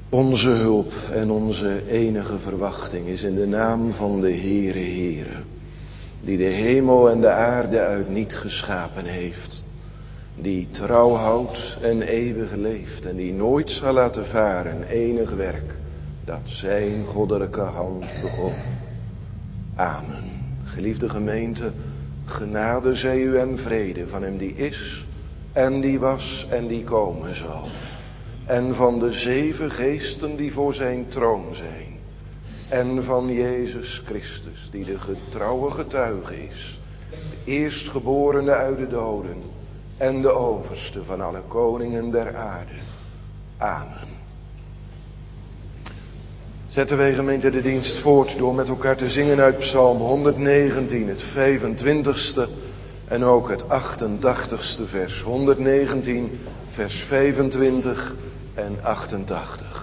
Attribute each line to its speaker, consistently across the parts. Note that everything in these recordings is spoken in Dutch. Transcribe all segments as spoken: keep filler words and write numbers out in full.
Speaker 1: Onze hulp en onze enige verwachting is in de naam van de Heere Heere, die de hemel en de aarde uit niet geschapen heeft, die trouw houdt en eeuwig leeft en die nooit zal laten varen enig werk dat zijn goddelijke hand begon. Amen. Geliefde gemeente, genade zij u en vrede van hem die is en die was en die komen zal. En van de zeven geesten die voor zijn troon zijn. En van Jezus Christus die de getrouwe getuige is. De eerstgeborene uit de doden. En de overste van alle koningen der aarde. Amen. Zetten wij gemeente de dienst voort door met elkaar te zingen uit Psalm honderdnegentien, het vijfentwintigste en ook het achtentachtigste vers. honderdnegentien, vers vijfentwintig en achtentachtig.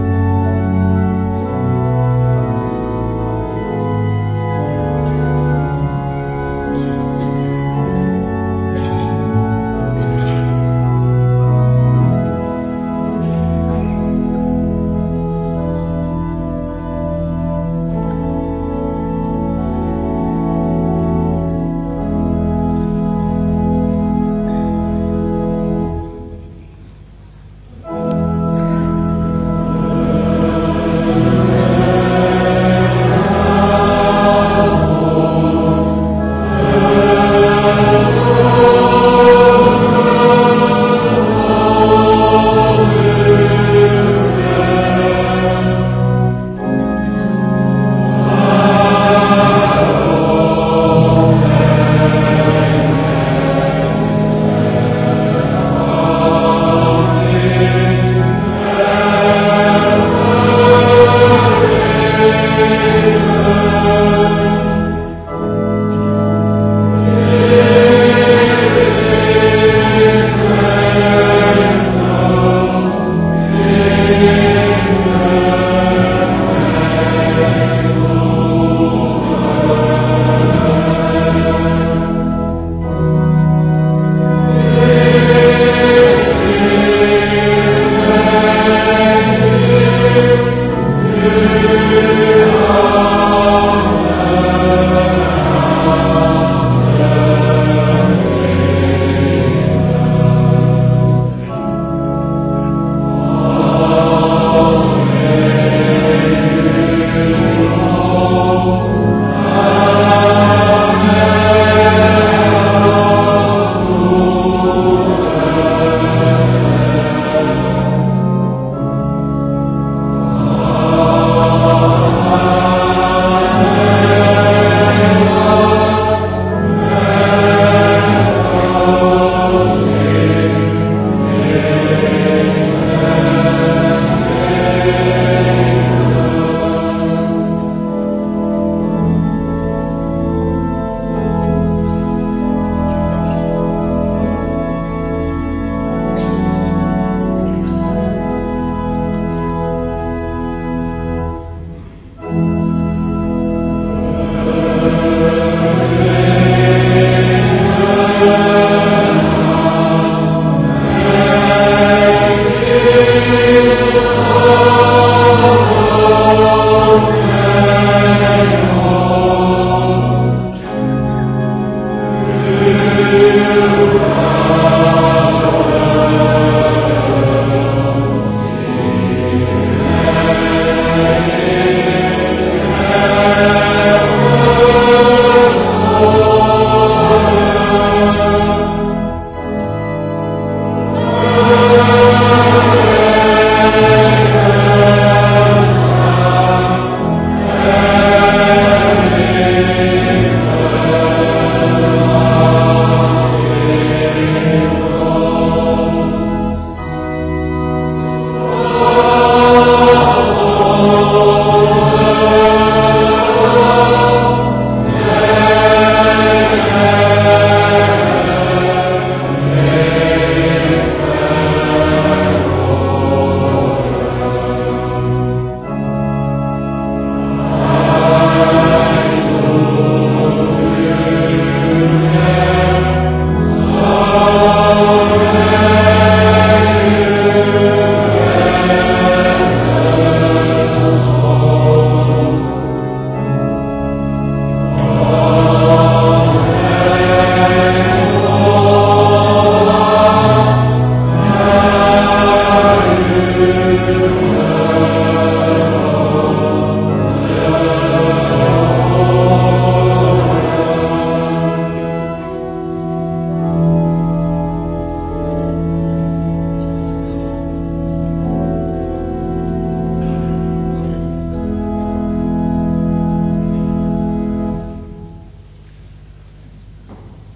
Speaker 2: Thank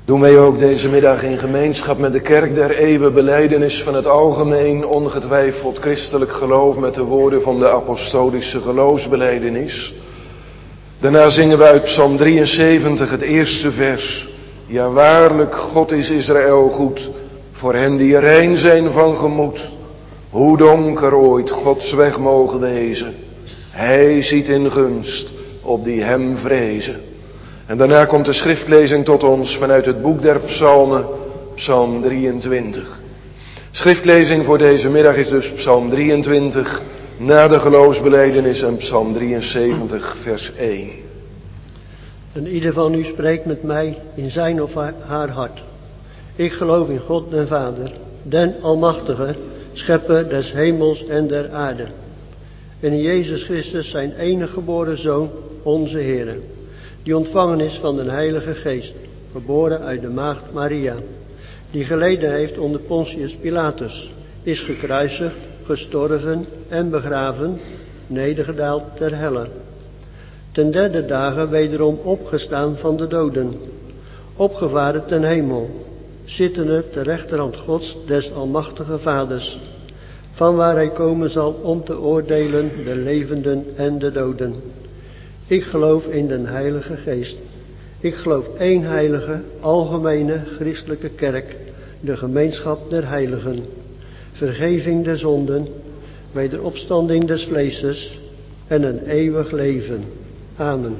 Speaker 1: Doen wij ook deze middag in gemeenschap met de kerk der eeuwen belijdenis van het algemeen ongetwijfeld christelijk geloof met de woorden van de apostolische geloofsbelijdenis. Daarna zingen we uit Psalm drieënzeventig het eerste vers. Ja, waarlijk, God is Israël goed, voor hen die rein zijn van gemoed. Hoe donker ooit Gods weg mogen wezen, Hij ziet in gunst op die hem vrezen. En daarna komt de schriftlezing tot ons vanuit het boek der psalmen, Psalm drieëntwintig. Schriftlezing voor deze middag is dus Psalm drieëntwintig, na de geloofsbelijdenis en Psalm drieënzeventig, vers één.
Speaker 2: En ieder van u spreekt met mij in zijn of haar hart. Ik geloof in God den Vader, den Almachtige, schepper des hemels en der aarde. En in Jezus Christus zijn enige geboren Zoon, onze Heere, die ontvangen is van den Heilige Geest, geboren uit de maagd Maria, die geleden heeft onder Pontius Pilatus, is gekruisigd, gestorven en begraven, nedergedaald ter helle. Ten derde dagen wederom opgestaan van de doden, opgevaren ten hemel, zittende ter rechterhand Gods des Almachtige Vaders, vanwaar hij komen zal om te oordelen de levenden en de doden. Ik geloof in den Heilige Geest. Ik geloof één heilige, algemene, christelijke kerk, de gemeenschap der heiligen, vergeving der zonden, wederopstanding des vleeses en een eeuwig leven. Amen.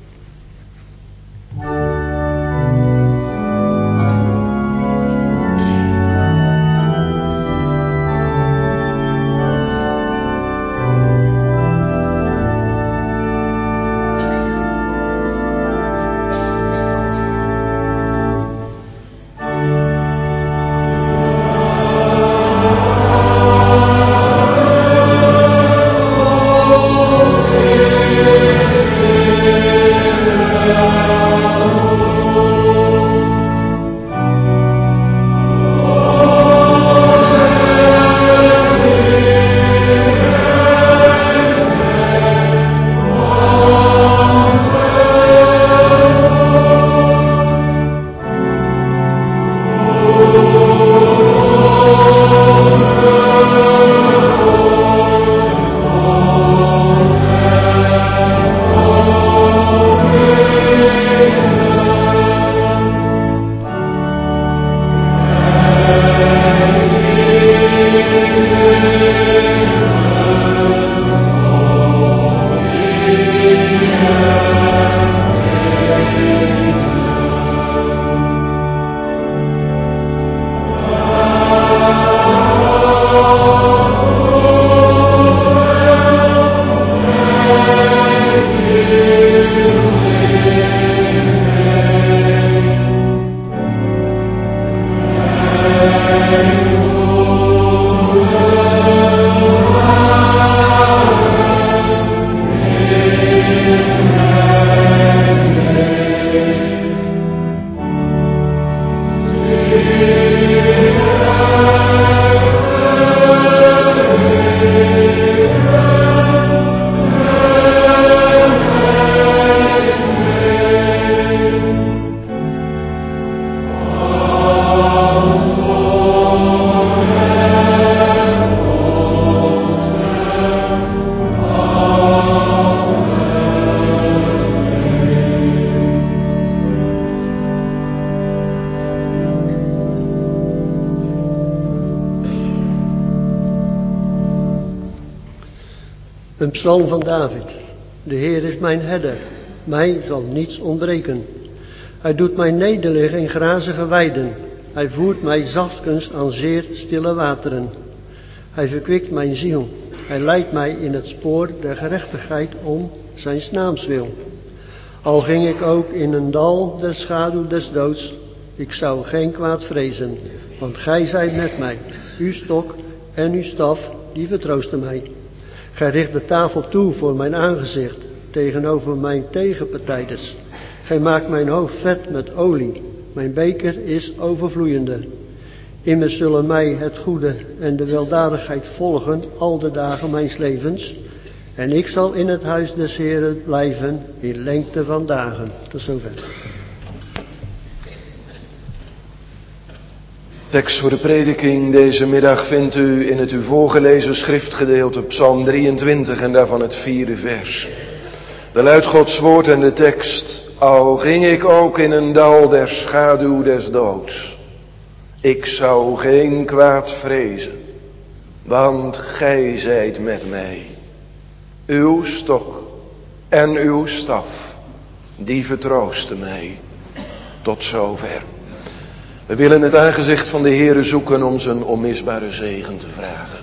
Speaker 2: Een psalm van David. De Heer is mijn herder, mij zal niets ontbreken. Hij doet mij nederliggen in grazige weiden. Hij voert mij zachtkens aan zeer stille wateren. Hij verkwikt mijn ziel. Hij leidt mij in het spoor der gerechtigheid om zijn naams wil. Al ging ik ook in een dal der schaduw des doods, ik zou geen kwaad vrezen, want gij zijt met mij. Uw stok en uw staf, die vertroosten mij. Gij richt de tafel toe voor mijn aangezicht, tegenover mijn tegenpartijders. Gij maakt mijn hoofd vet met olie, mijn beker is overvloeiende. Immers zullen mij het goede en de weldadigheid volgen al de dagen mijns levens. En ik zal in het huis des Heeren blijven in lengte van dagen. Tot zover.
Speaker 1: Tekst voor de prediking deze middag vindt u in het u voorgelezen schriftgedeelte Psalm drieëntwintig en daarvan het vierde vers. Daar luidt Gods woord en de tekst: Al ging ik ook in een dal der schaduw des doods, ik zou geen kwaad vrezen, want gij zijt met mij. Uw stok en uw staf, die vertroosten mij. Tot zover. We willen het aangezicht van de Heere zoeken om zijn onmisbare zegen te vragen.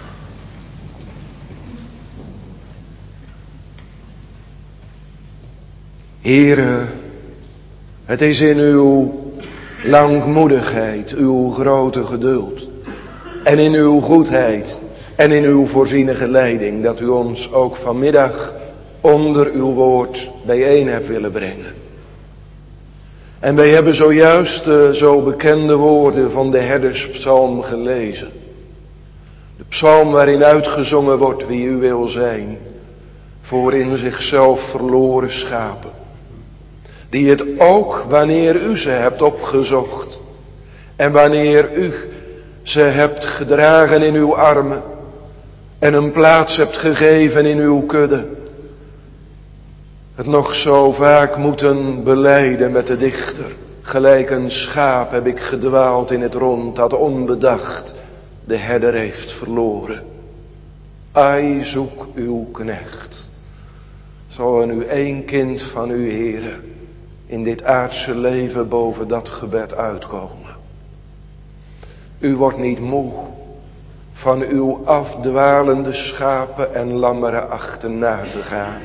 Speaker 1: Heere, het is in uw langmoedigheid, uw grote geduld en in uw goedheid en in uw voorzienige leiding dat u ons ook vanmiddag onder uw woord bijeen hebt willen brengen. En wij hebben zojuist de zo bekende woorden van de herderspsalm gelezen. De psalm waarin uitgezongen wordt wie u wil zijn voor in zichzelf verloren schapen. Die het ook wanneer u ze hebt opgezocht en wanneer u ze hebt gedragen in uw armen en een plaats hebt gegeven in uw kudde, het nog zo vaak moeten belijden met de dichter. Gelijk een schaap heb ik gedwaald in het rond dat onbedacht de herder heeft verloren. Ai, zoek uw knecht. Zal er nu één kind van u, Heere, in dit aardse leven boven dat gebed uitkomen. U wordt niet moe van uw afdwalende schapen en lammeren achterna te gaan,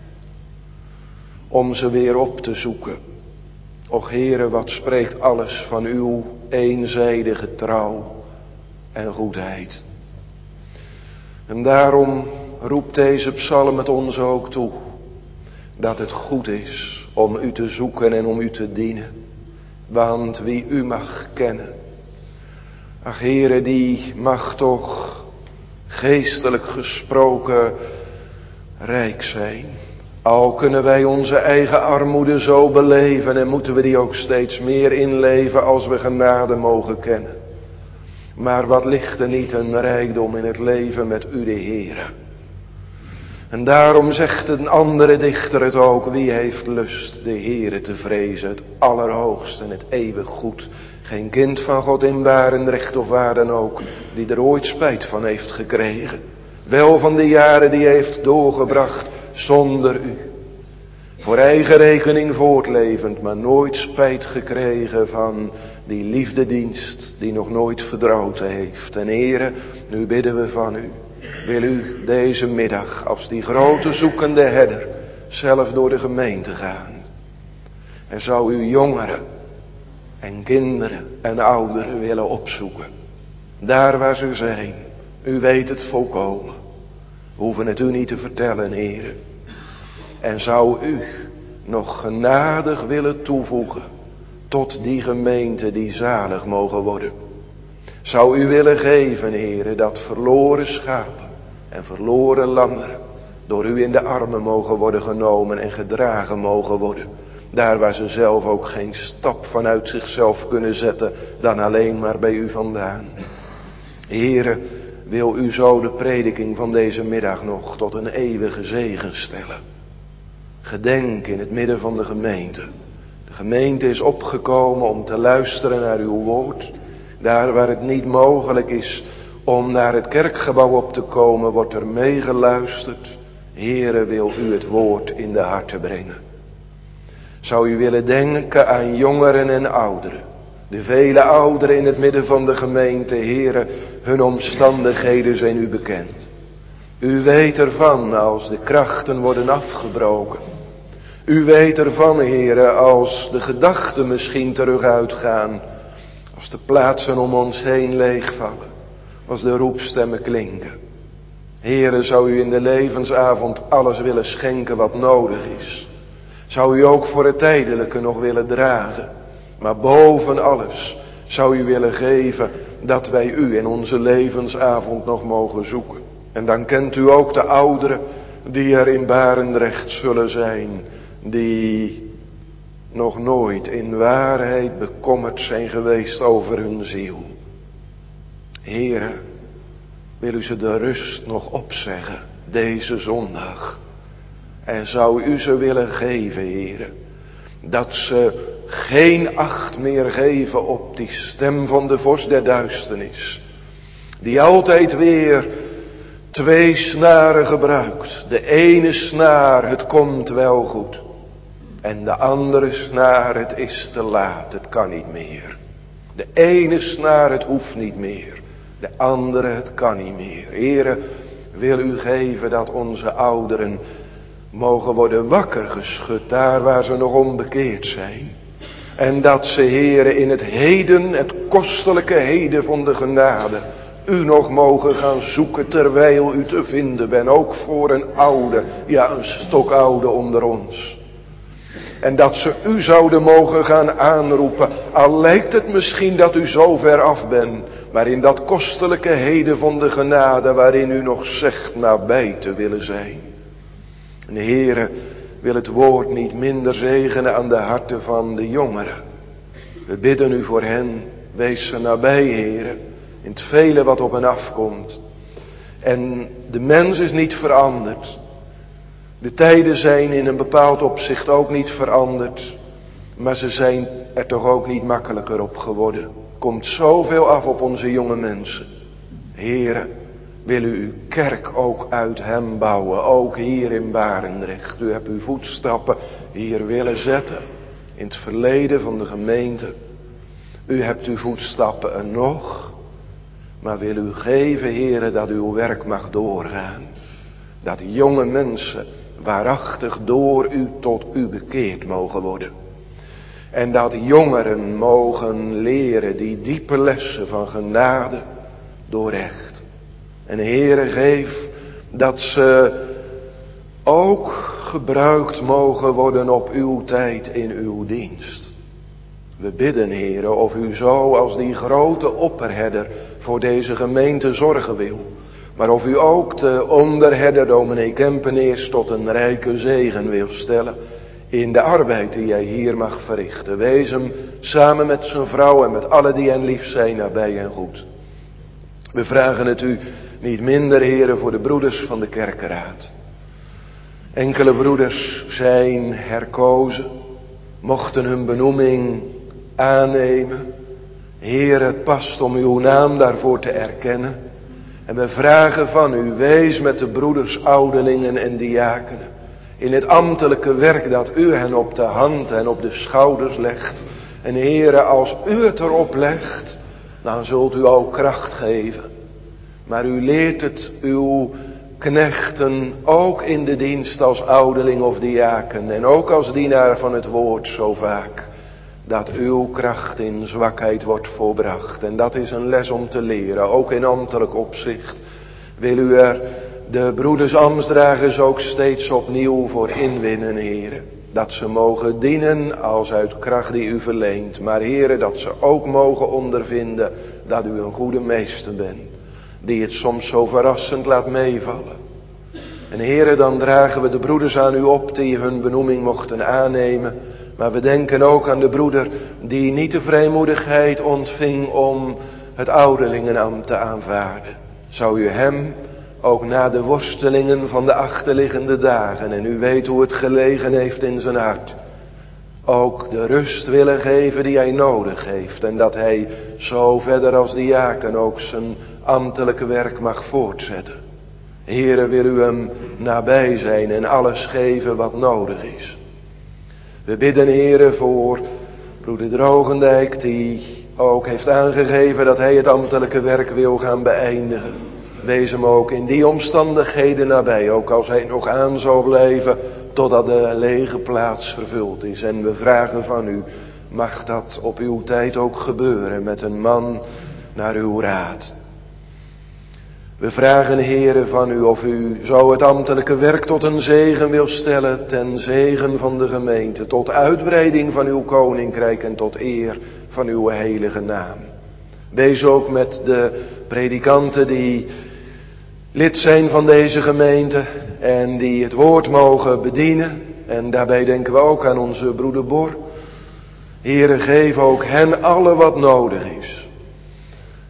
Speaker 1: om ze weer op te zoeken. Och Heere, wat spreekt alles van uw eenzijdige trouw en goedheid. En daarom roept deze psalm het ons ook toe, dat het goed is om u te zoeken en om u te dienen. Want wie u mag kennen, ach Heere, die mag toch geestelijk gesproken rijk zijn. Al kunnen wij onze eigen armoede zo beleven en moeten we die ook steeds meer inleven als we genade mogen kennen. Maar wat ligt er niet een rijkdom in het leven met u de Heere. En daarom zegt een andere dichter het ook: wie heeft lust de Heere te vrezen, het allerhoogste en het eeuwig goed. Geen kind van God in Barendrecht of waar dan ook, die er ooit spijt van heeft gekregen. Wel van de jaren die hij heeft doorgebracht zonder u. Voor eigen rekening voortlevend, maar nooit spijt gekregen van die liefdedienst die nog nooit verdroten heeft. En Heere, nu bidden we van u. Wil u deze middag als die grote zoekende herder zelf door de gemeente gaan. En zou u jongeren en kinderen en ouderen willen opzoeken. Daar waar ze zijn. U weet het volkomen. We hoeven het u niet te vertellen, Heere. En zou u nog genadig willen toevoegen tot die gemeente die zalig mogen worden. Zou u willen geven, Heere, dat verloren schapen en verloren lammeren door u in de armen mogen worden genomen en gedragen mogen worden. Daar waar ze zelf ook geen stap vanuit zichzelf kunnen zetten dan alleen maar bij u vandaan. Heere, wil u zo de prediking van deze middag nog tot een eeuwige zegen stellen. Gedenk in het midden van de gemeente. De gemeente is opgekomen om te luisteren naar uw woord. Daar waar het niet mogelijk is om naar het kerkgebouw op te komen, wordt er meegeluisterd. Heere, wil u het woord in de harten brengen. Zou u willen denken aan jongeren en ouderen. De vele ouderen in het midden van de gemeente, Heere, hun omstandigheden zijn u bekend. U weet ervan als de krachten worden afgebroken. U weet ervan, Heere, als de gedachten misschien terug uitgaan. Als de plaatsen om ons heen leegvallen. Als de roepstemmen klinken. Heere, zou u in de levensavond alles willen schenken wat nodig is. Zou u ook voor het tijdelijke nog willen dragen. Maar boven alles zou u willen geven dat wij u in onze levensavond nog mogen zoeken. En dan kent u ook de ouderen die er in Barendrecht zullen zijn. Die nog nooit in waarheid bekommerd zijn geweest over hun ziel. Heere, wil u ze de rust nog opzeggen, deze zondag. En zou u ze willen geven, Heere, dat ze geen acht meer geven op die stem van de vorst der duisternis. Die altijd weer twee snaren gebruikt. De ene snaar, het komt wel goed. En de andere snaar, het is te laat, het kan niet meer. De ene snaar, het hoeft niet meer. De andere, het kan niet meer. Heere, wil u geven dat onze ouderen mogen worden wakker geschud daar waar ze nog onbekeerd zijn. En dat ze, Heere, in het heden, het kostelijke heden van de genade, u nog mogen gaan zoeken terwijl u te vinden bent. Ook voor een oude, ja een stokoude onder ons. En dat ze u zouden mogen gaan aanroepen. Al lijkt het misschien dat u zo ver af bent. Maar in dat kostelijke heden van de genade waarin u nog zegt nabij te willen zijn. En de Heere wil het woord niet minder zegenen aan de harten van de jongeren. We bidden u voor hen. Wees ze nabij, Heere. In het vele wat op hen afkomt. En de mens is niet veranderd. De tijden zijn in een bepaald opzicht ook niet veranderd. Maar ze zijn er toch ook niet makkelijker op geworden. Komt zoveel af op onze jonge mensen. Heere, wil u uw kerk ook uit hem bouwen. Ook hier in Barendrecht. U hebt uw voetstappen hier willen zetten. In het verleden van de gemeente. U hebt uw voetstappen er nog. Maar wil u geven, Heere, dat uw werk mag doorgaan. Dat jonge mensen waarachtig door u tot u bekeerd mogen worden. En dat jongeren mogen leren die diepe lessen van genade door recht. En Heere, geef dat ze ook gebruikt mogen worden op uw tijd in uw dienst. We bidden, Heere, of u zo als die grote opperherder voor deze gemeente zorgen wil. Maar of u ook de onderherder dominee Kempeneers tot een rijke zegen wil stellen in de arbeid die hij hier mag verrichten. Wees hem samen met zijn vrouw en met alle die hen lief zijn nabij en goed. We vragen het u niet minder, Heere, voor de broeders van de kerkenraad. Enkele broeders zijn herkozen, mochten hun benoeming aannemen. Heere, het past om uw naam daarvoor te erkennen. En we vragen van u, wees met de broeders, ouderlingen en diakenen. In het ambtelijke werk dat u hen op de hand en op de schouders legt. En Heere, als u het erop legt, dan zult u ook kracht geven. Maar u leert het uw knechten ook in de dienst als ouderling of diaken. En ook als dienaar van het woord zo vaak. Dat uw kracht in zwakheid wordt volbracht. En dat is een les om te leren, ook in ambtelijk opzicht. Wil u er de broeders ambtsdragers ook steeds opnieuw voor inwinnen, Heere. Dat ze mogen dienen als uit kracht die u verleent. Maar Heere, dat ze ook mogen ondervinden dat u een goede meester bent. Die het soms zo verrassend laat meevallen. En Heere, dan dragen we de broeders aan u op die hun benoeming mochten aannemen. Maar we denken ook aan de broeder die niet de vrijmoedigheid ontving om het ouderlingenambt te aanvaarden. Zou u hem ook na de worstelingen van de achterliggende dagen, en u weet hoe het gelegen heeft in zijn hart, ook de rust willen geven die hij nodig heeft. En dat hij zo verder als diaken ook zijn ambtelijke werk mag voortzetten. Heere, wil u hem nabij zijn en alles geven wat nodig is. We bidden, Heere, voor broeder Drogendijk, die ook heeft aangegeven dat hij het ambtelijke werk wil gaan beëindigen. Wees hem ook in die omstandigheden nabij, ook als hij nog aan zal blijven totdat de lege plaats vervuld is. En we vragen van u, mag dat op uw tijd ook gebeuren met een man naar uw raad. We vragen, Heere, van u of u zo het ambtelijke werk tot een zegen wil stellen, ten zegen van de gemeente, tot uitbreiding van uw koninkrijk en tot eer van uw heilige naam. Wees ook met de predikanten die lid zijn van deze gemeente en die het woord mogen bedienen. En daarbij denken we ook aan onze broeder Bor. Heere, geef ook hen alle wat nodig is.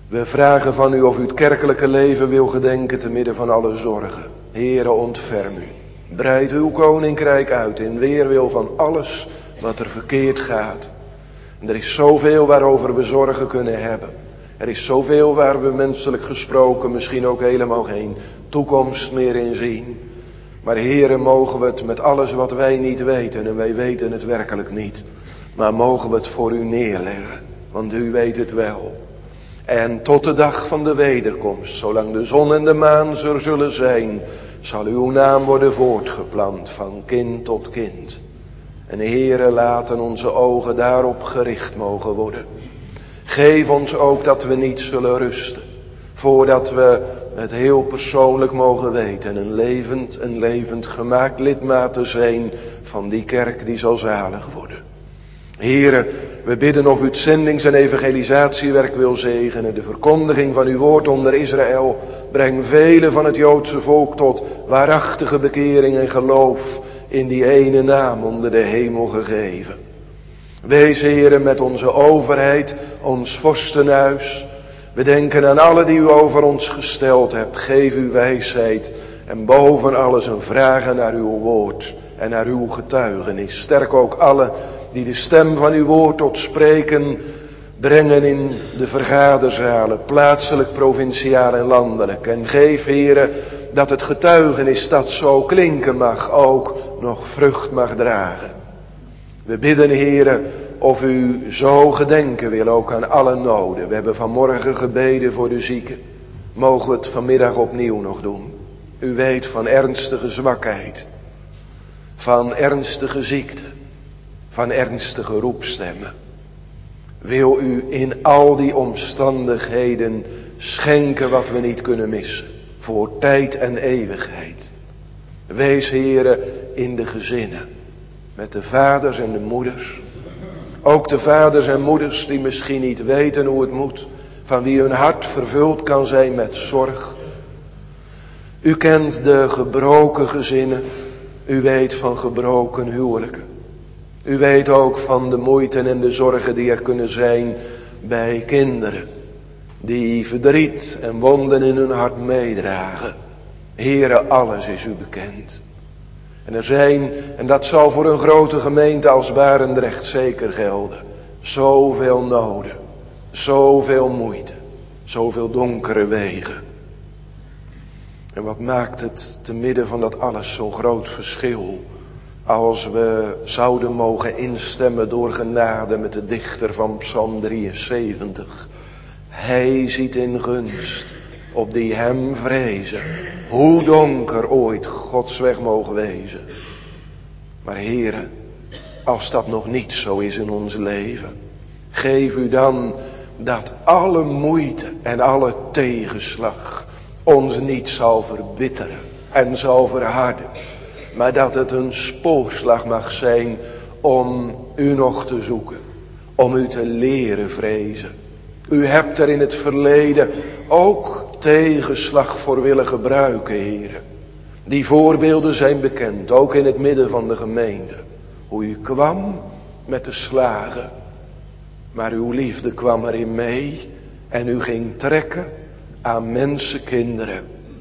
Speaker 1: We vragen van u of u het kerkelijke leven wil gedenken te midden van alle zorgen. Heere, ontferm u. Breid uw koninkrijk uit in weerwil van alles wat er verkeerd gaat. En er is zoveel waarover we zorgen kunnen hebben. Er is zoveel waar we menselijk gesproken misschien ook helemaal geen toekomst meer in zien. Maar Heere, mogen we het met alles wat wij niet weten, en wij weten het werkelijk niet, maar mogen we het voor u neerleggen, want u weet het wel. En tot de dag van de wederkomst, zolang de zon en de maan er zullen zijn, zal uw naam worden voortgeplant van kind tot kind. En Heere, laten onze ogen daarop gericht mogen worden. Geef ons ook dat we niet zullen rusten, voordat we het heel persoonlijk mogen weten, een levend, een levend gemaakt lidmaat te zijn van die kerk die zal zalig worden. Heere, we bidden of u het zendings- en evangelisatiewerk wil zegenen, de verkondiging van uw woord onder Israël. Breng velen van het Joodse volk tot waarachtige bekering en geloof in die ene naam onder de hemel gegeven. Wees, Heere, met onze overheid, ons vorstenhuis. We denken aan alle die u over ons gesteld hebt. Geef uw wijsheid en boven alles een vragen naar uw woord en naar uw getuigenis. Sterk ook alle die de stem van uw woord tot spreken brengen in de vergaderzalen, plaatselijk, provinciaal en landelijk. En geef, Heere, dat het getuigenis dat zo klinken mag ook nog vrucht mag dragen. We bidden, Heere, of u zo gedenken wil ook aan alle noden. We hebben vanmorgen gebeden voor de zieken. Mogen we het vanmiddag opnieuw nog doen. U weet van ernstige zwakheid, van ernstige ziekte, van ernstige roepstemmen. Wil u in al die omstandigheden schenken wat we niet kunnen missen, voor tijd en eeuwigheid. Wees, Heere, in de gezinnen, met de vaders en de moeders. Ook de vaders en moeders die misschien niet weten hoe het moet, van wie hun hart vervuld kan zijn met zorg. U kent de gebroken gezinnen, u weet van gebroken huwelijken. U weet ook van de moeite en de zorgen die er kunnen zijn bij kinderen, die verdriet en wonden in hun hart meedragen. Heere, alles is u bekend. En er zijn, en dat zal voor een grote gemeente als Barendrecht zeker gelden, zoveel noden, zoveel moeite, zoveel donkere wegen. En wat maakt het te midden van dat alles zo'n groot verschil, als we zouden mogen instemmen door genade met de dichter van Psalm drieënzeventig. Hij ziet in gunst op die hem vrezen, hoe donker ooit Gods weg mogen wezen. Maar Heere, als dat nog niet zo is in ons leven, geef u dan dat alle moeite en alle tegenslag ons niet zal verbitteren en zal verharden, maar dat het een spoorslag mag zijn om u nog te zoeken, om u te leren vrezen. U hebt er in het verleden ook tegenslag voor willen gebruiken, Heere. Die voorbeelden zijn bekend, ook in het midden van de gemeente. Hoe u kwam met de slagen, maar uw liefde kwam erin mee en u ging trekken aan mensenkinderen.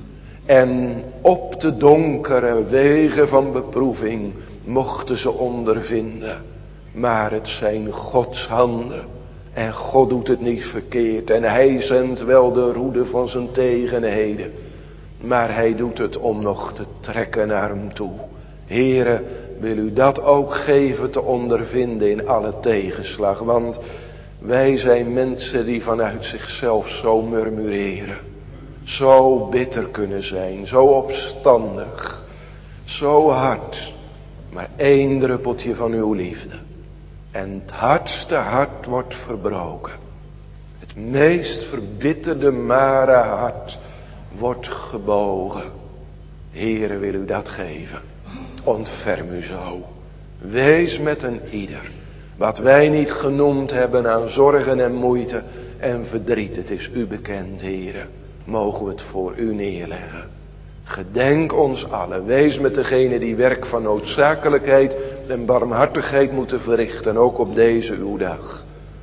Speaker 1: En op de donkere wegen van beproeving mochten ze ondervinden. Maar het zijn Gods handen. En God doet het niet verkeerd. En hij zendt wel de roede van zijn tegenheden. Maar hij doet het om nog te trekken naar hem toe. Heere, wil u dat ook geven te ondervinden in alle tegenslag. Want wij zijn mensen die vanuit zichzelf zo murmureren. Zo bitter kunnen zijn, zo opstandig, zo hard. Maar één druppeltje van uw liefde. En het hardste hart wordt verbroken. Het meest verbitterde mare hart wordt gebogen. Heere, wil u dat geven? Ontferm u zo. Wees met een ieder. Wat wij niet genoemd hebben aan zorgen en moeite en verdriet. Het is u bekend, Heere. Mogen we het voor u neerleggen. Gedenk ons allen. Wees met degene die werk van noodzakelijkheid en barmhartigheid moeten verrichten. Ook op deze uw dag.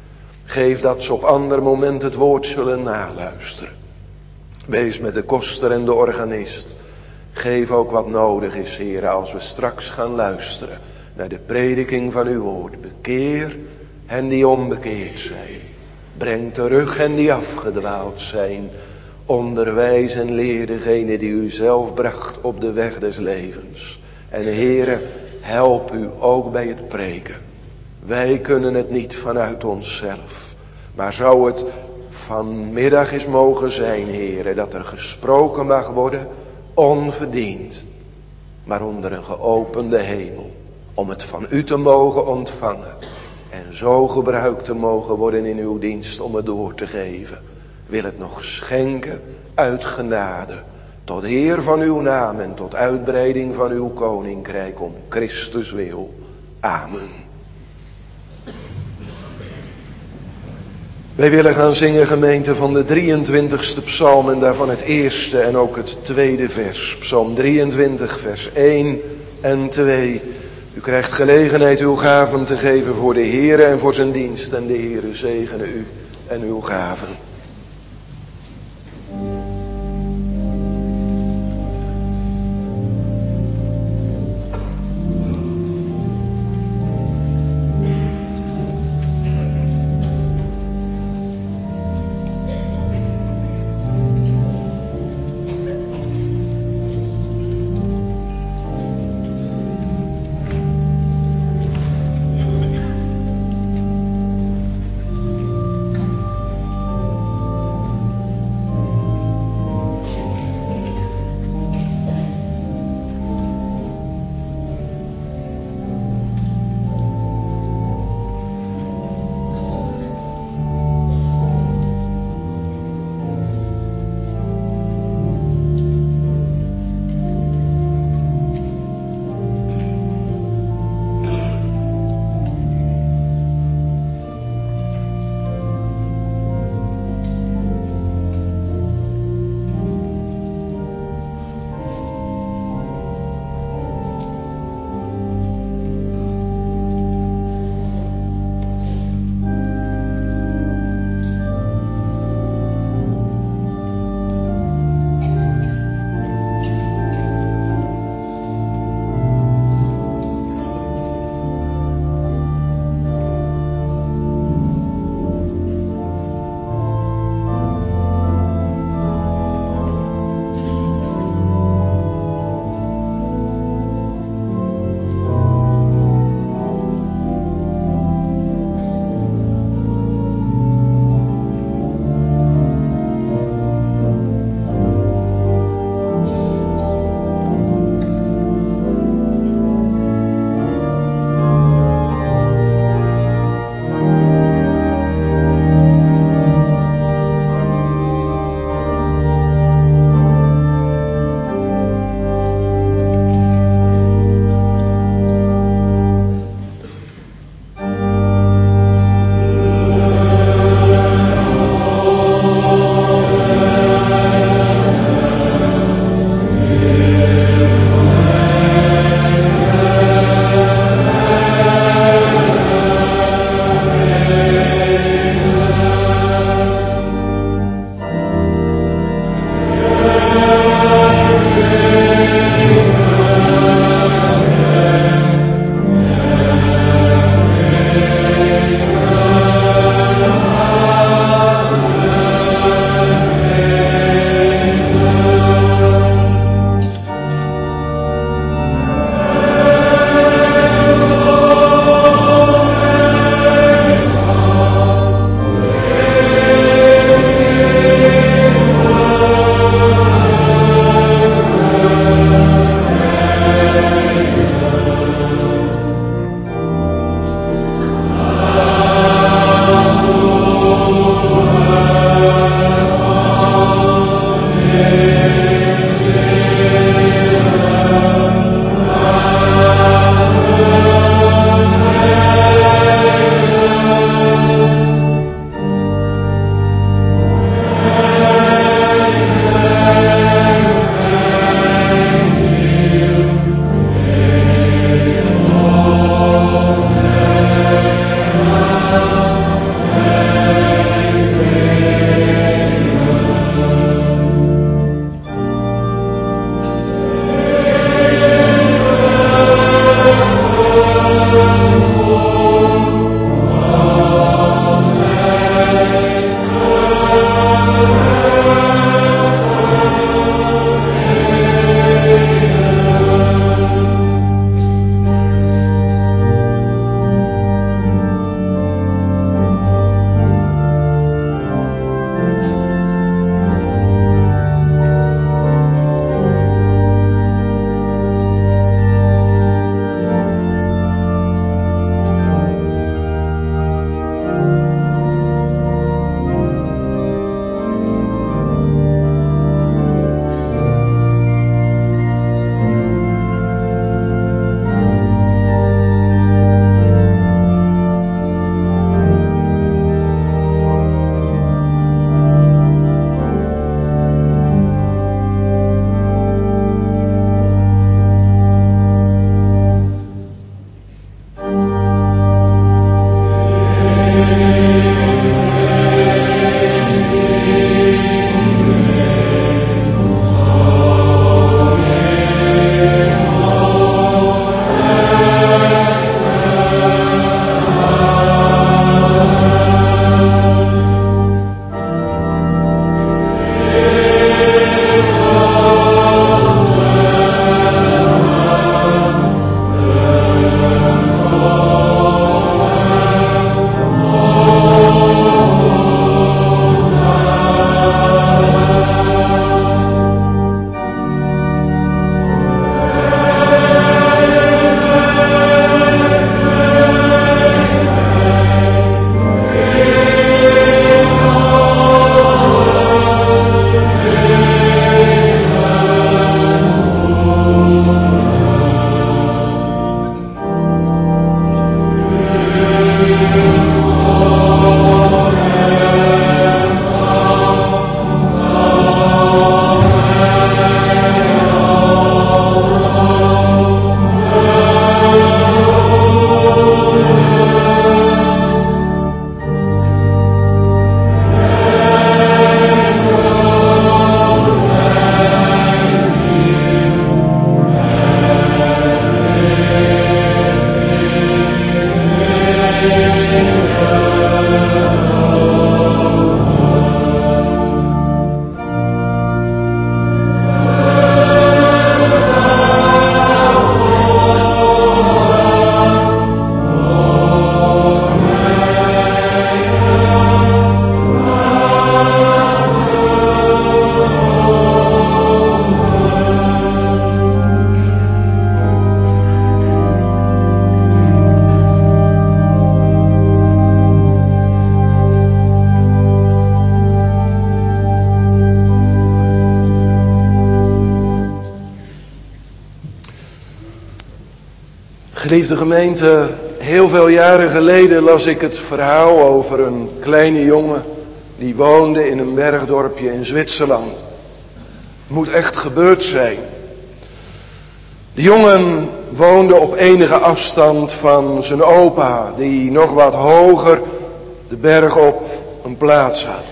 Speaker 1: Geef dat ze op ander moment het woord zullen naluisteren. Wees met de koster en de organist. Geef ook wat nodig is, Heere, als we straks gaan luisteren naar de prediking van uw woord. Bekeer hen die onbekeerd zijn. Breng terug hen die afgedwaald zijn. Onderwijs en leer degene die u zelf bracht op de weg des levens. En Heere, help u ook bij het preken. Wij kunnen het niet vanuit onszelf. Maar zou het vanmiddag eens mogen zijn, Heere, dat er gesproken mag worden, onverdiend, maar onder een geopende hemel. Om het van u te mogen ontvangen. En zo gebruikt te mogen worden in uw dienst om het door te geven. Wil het nog schenken uit genade. Tot eer van uw naam en tot uitbreiding van uw koninkrijk om Christus wil. Amen. Wij willen gaan zingen, gemeente, van de drieëntwintigste psalm en daarvan het eerste en ook het tweede vers. Psalm drieëntwintig, vers één en twee. U krijgt gelegenheid uw gaven te geven voor de Heere en voor zijn dienst. En de Heere zegene u en uw gaven. Geliefde gemeente, heel veel jaren geleden las ik het verhaal over een kleine jongen die woonde in een bergdorpje in Zwitserland. Het moet echt gebeurd zijn. De jongen woonde op enige afstand van zijn opa, die nog wat hoger de berg op een plaats had.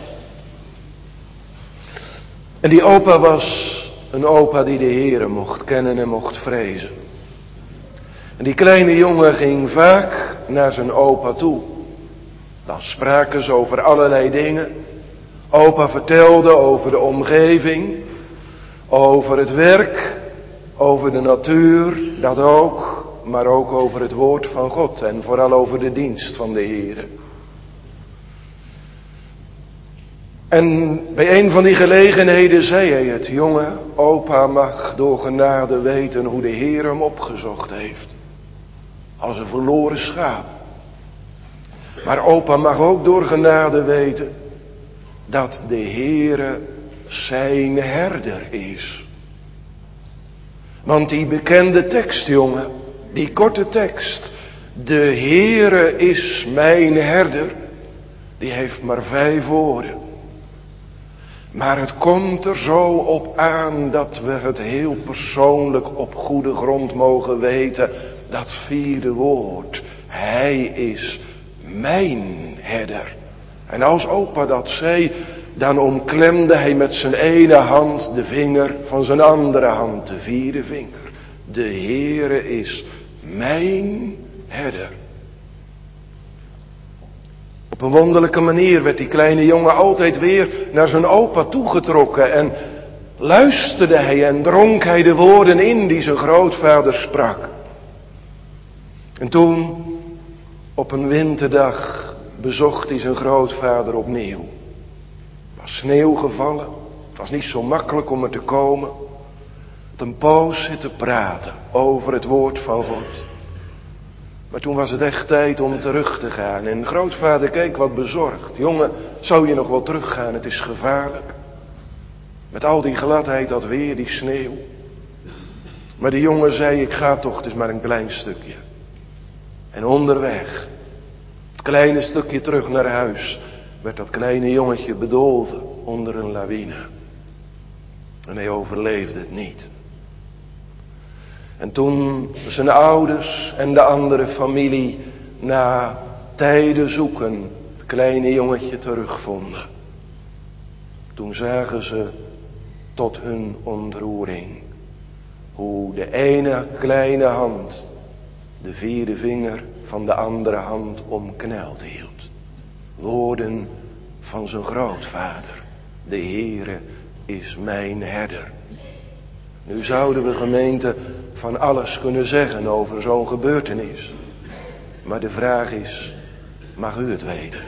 Speaker 1: En die opa was een opa die de Heere mocht kennen en mocht vrezen. En die kleine jongen ging vaak naar zijn opa toe. Dan spraken ze over allerlei dingen. Opa vertelde over de omgeving, over het werk, over de natuur, dat ook, maar ook over het woord van God en vooral over de dienst van de Heere. En bij een van die gelegenheden zei hij het: jongen, opa mag door genade weten hoe de Heer hem opgezocht heeft. Als een verloren schaap. Maar opa mag ook door genade weten dat de Heere zijn herder is. Want die bekende tekst, jongen, die korte tekst, de Heere is mijn herder, die heeft maar vijf woorden. Maar het komt er zo op aan dat we het heel persoonlijk op goede grond mogen weten. Dat vierde woord. Hij is mijn herder. En als opa dat zei, dan omklemde hij met zijn ene hand de vinger van zijn andere hand, de vierde vinger. De Heere is mijn herder. Op een wonderlijke manier werd die kleine jongen altijd weer naar zijn opa toegetrokken en luisterde hij en dronk hij de woorden in die zijn grootvader sprak. En toen, op een winterdag, bezocht hij zijn grootvader opnieuw. Er was sneeuw gevallen, het was niet zo makkelijk om er te komen. Het een poos zitten praten over het woord van God. Maar toen was het echt tijd om terug te gaan. En grootvader keek wat bezorgd. Jongen, zou je nog wel teruggaan? Het is gevaarlijk. Met al die gladheid, dat weer, die sneeuw. Maar de jongen zei, ik ga toch, het is maar een klein stukje. En onderweg, het kleine stukje terug naar huis, werd dat kleine jongetje bedolven onder een lawine. En hij overleefde het niet. En toen zijn ouders en de andere familie na tijden zoeken het kleine jongetje terugvonden. Toen zagen ze tot hun ontroering hoe de ene kleine hand de vierde vinger van de andere hand omkneld hield. Woorden van zijn grootvader. De Heere is mijn herder. Nu zouden we, gemeente, van alles kunnen zeggen over zo'n gebeurtenis. Maar de vraag is, mag u het weten?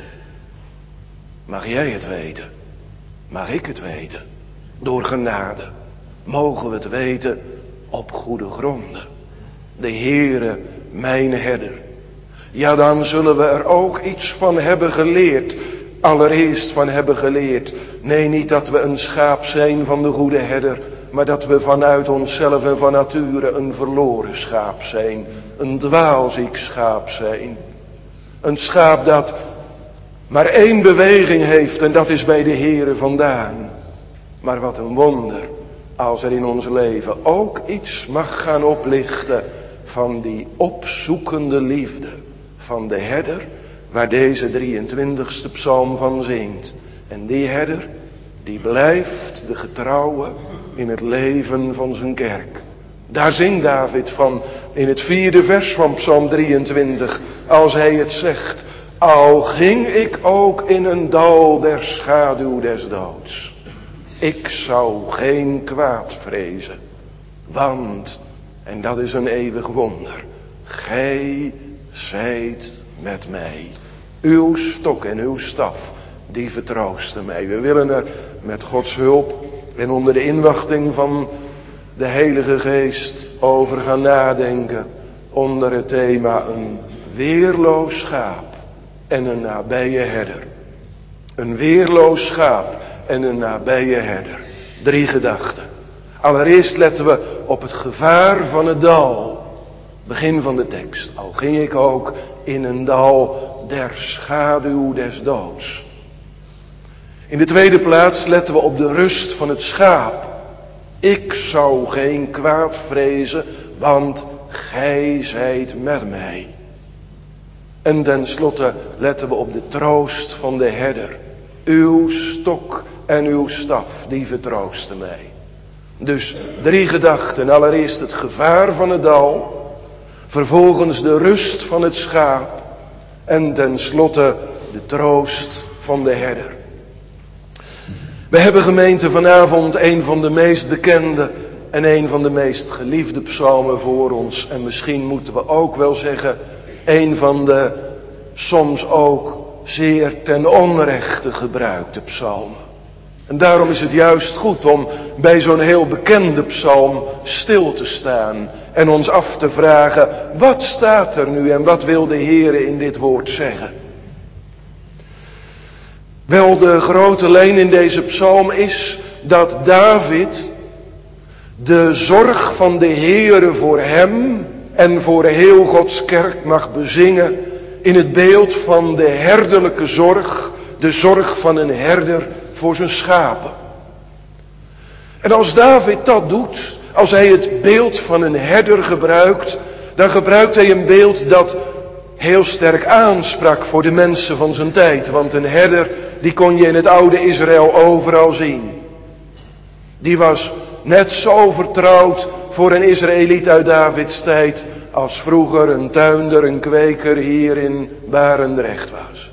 Speaker 1: Mag jij het weten? Mag ik het weten? Door genade mogen we het weten op goede gronden. De Heere, mijn herder. Ja, dan zullen we er ook iets van hebben geleerd. Allereerst van hebben geleerd. Nee, niet dat we een schaap zijn van de goede herder, maar dat we vanuit onszelf en van nature een verloren schaap zijn. Een dwaalziek schaap zijn. Een schaap dat maar één beweging heeft en dat is bij de Heere vandaan. Maar wat een wonder als er in ons leven ook iets mag gaan oplichten van die opzoekende liefde van de herder, waar deze drieëntwintigste psalm van zingt. En die herder, die blijft de getrouwe in het leven van zijn kerk. Daar zingt David van in het vierde vers van psalm drieëntwintig, als hij het zegt: al ging ik ook in een dal der schaduw des doods, ik zou geen kwaad vrezen, want, en dat is een eeuwig wonder, gij zijt met mij. Uw stok en uw staf, die vertroosten mij. We willen er met Gods hulp en onder de inwachting van de Heilige Geest over gaan nadenken. Onder het thema een weerloos schaap en een nabije herder. Een weerloos schaap en een nabije herder. Drie gedachten. Allereerst letten we op het gevaar van het dal. Begin van de tekst. Al ging ik ook in een dal der schaduw des doods. In de tweede plaats letten we op de rust van het schaap. Ik zou geen kwaad vrezen, want gij zijt met mij. En tenslotte letten we op de troost van de herder. Uw stok en uw staf, die vertroosten mij. Dus drie gedachten. Allereerst het gevaar van het dal. Vervolgens de rust van het schaap. En tenslotte de troost van de herder. We hebben, gemeente, vanavond een van de meest bekende en een van de meest geliefde psalmen voor ons. En misschien moeten we ook wel zeggen, een van de soms ook zeer ten onrechte gebruikte psalmen. En daarom is het juist goed om bij zo'n heel bekende psalm stil te staan en ons af te vragen, wat staat er nu en wat wil de Heere in dit woord zeggen? Wel, de grote lijn in deze psalm is dat David de zorg van de Heere voor hem en voor heel Gods kerk mag bezingen in het beeld van de herderlijke zorg, de zorg van een herder voor zijn schapen. En als David dat doet, als hij het beeld van een herder gebruikt, dan gebruikt hij een beeld dat heel sterk aansprak voor de mensen van zijn tijd. Want een herder, die kon je in het oude Israël overal zien. Die was net zo vertrouwd voor een Israëliet uit Davids tijd als vroeger een tuinder, een kweker hier in Barendrecht was.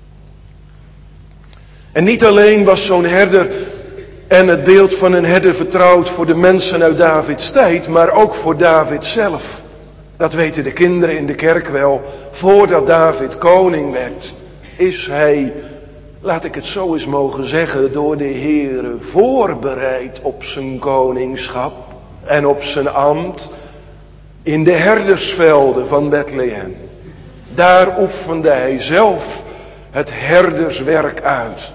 Speaker 1: En niet alleen was zo'n herder en het beeld van een herder vertrouwd voor de mensen uit Davids tijd, maar ook voor David zelf. Dat weten de kinderen in de kerk wel. Voordat David koning werd, is hij, laat ik het zo eens mogen zeggen, door de Heere voorbereid op zijn koningschap en op zijn ambt in de herdersvelden van Bethlehem. Daar oefende hij zelf het herderswerk uit.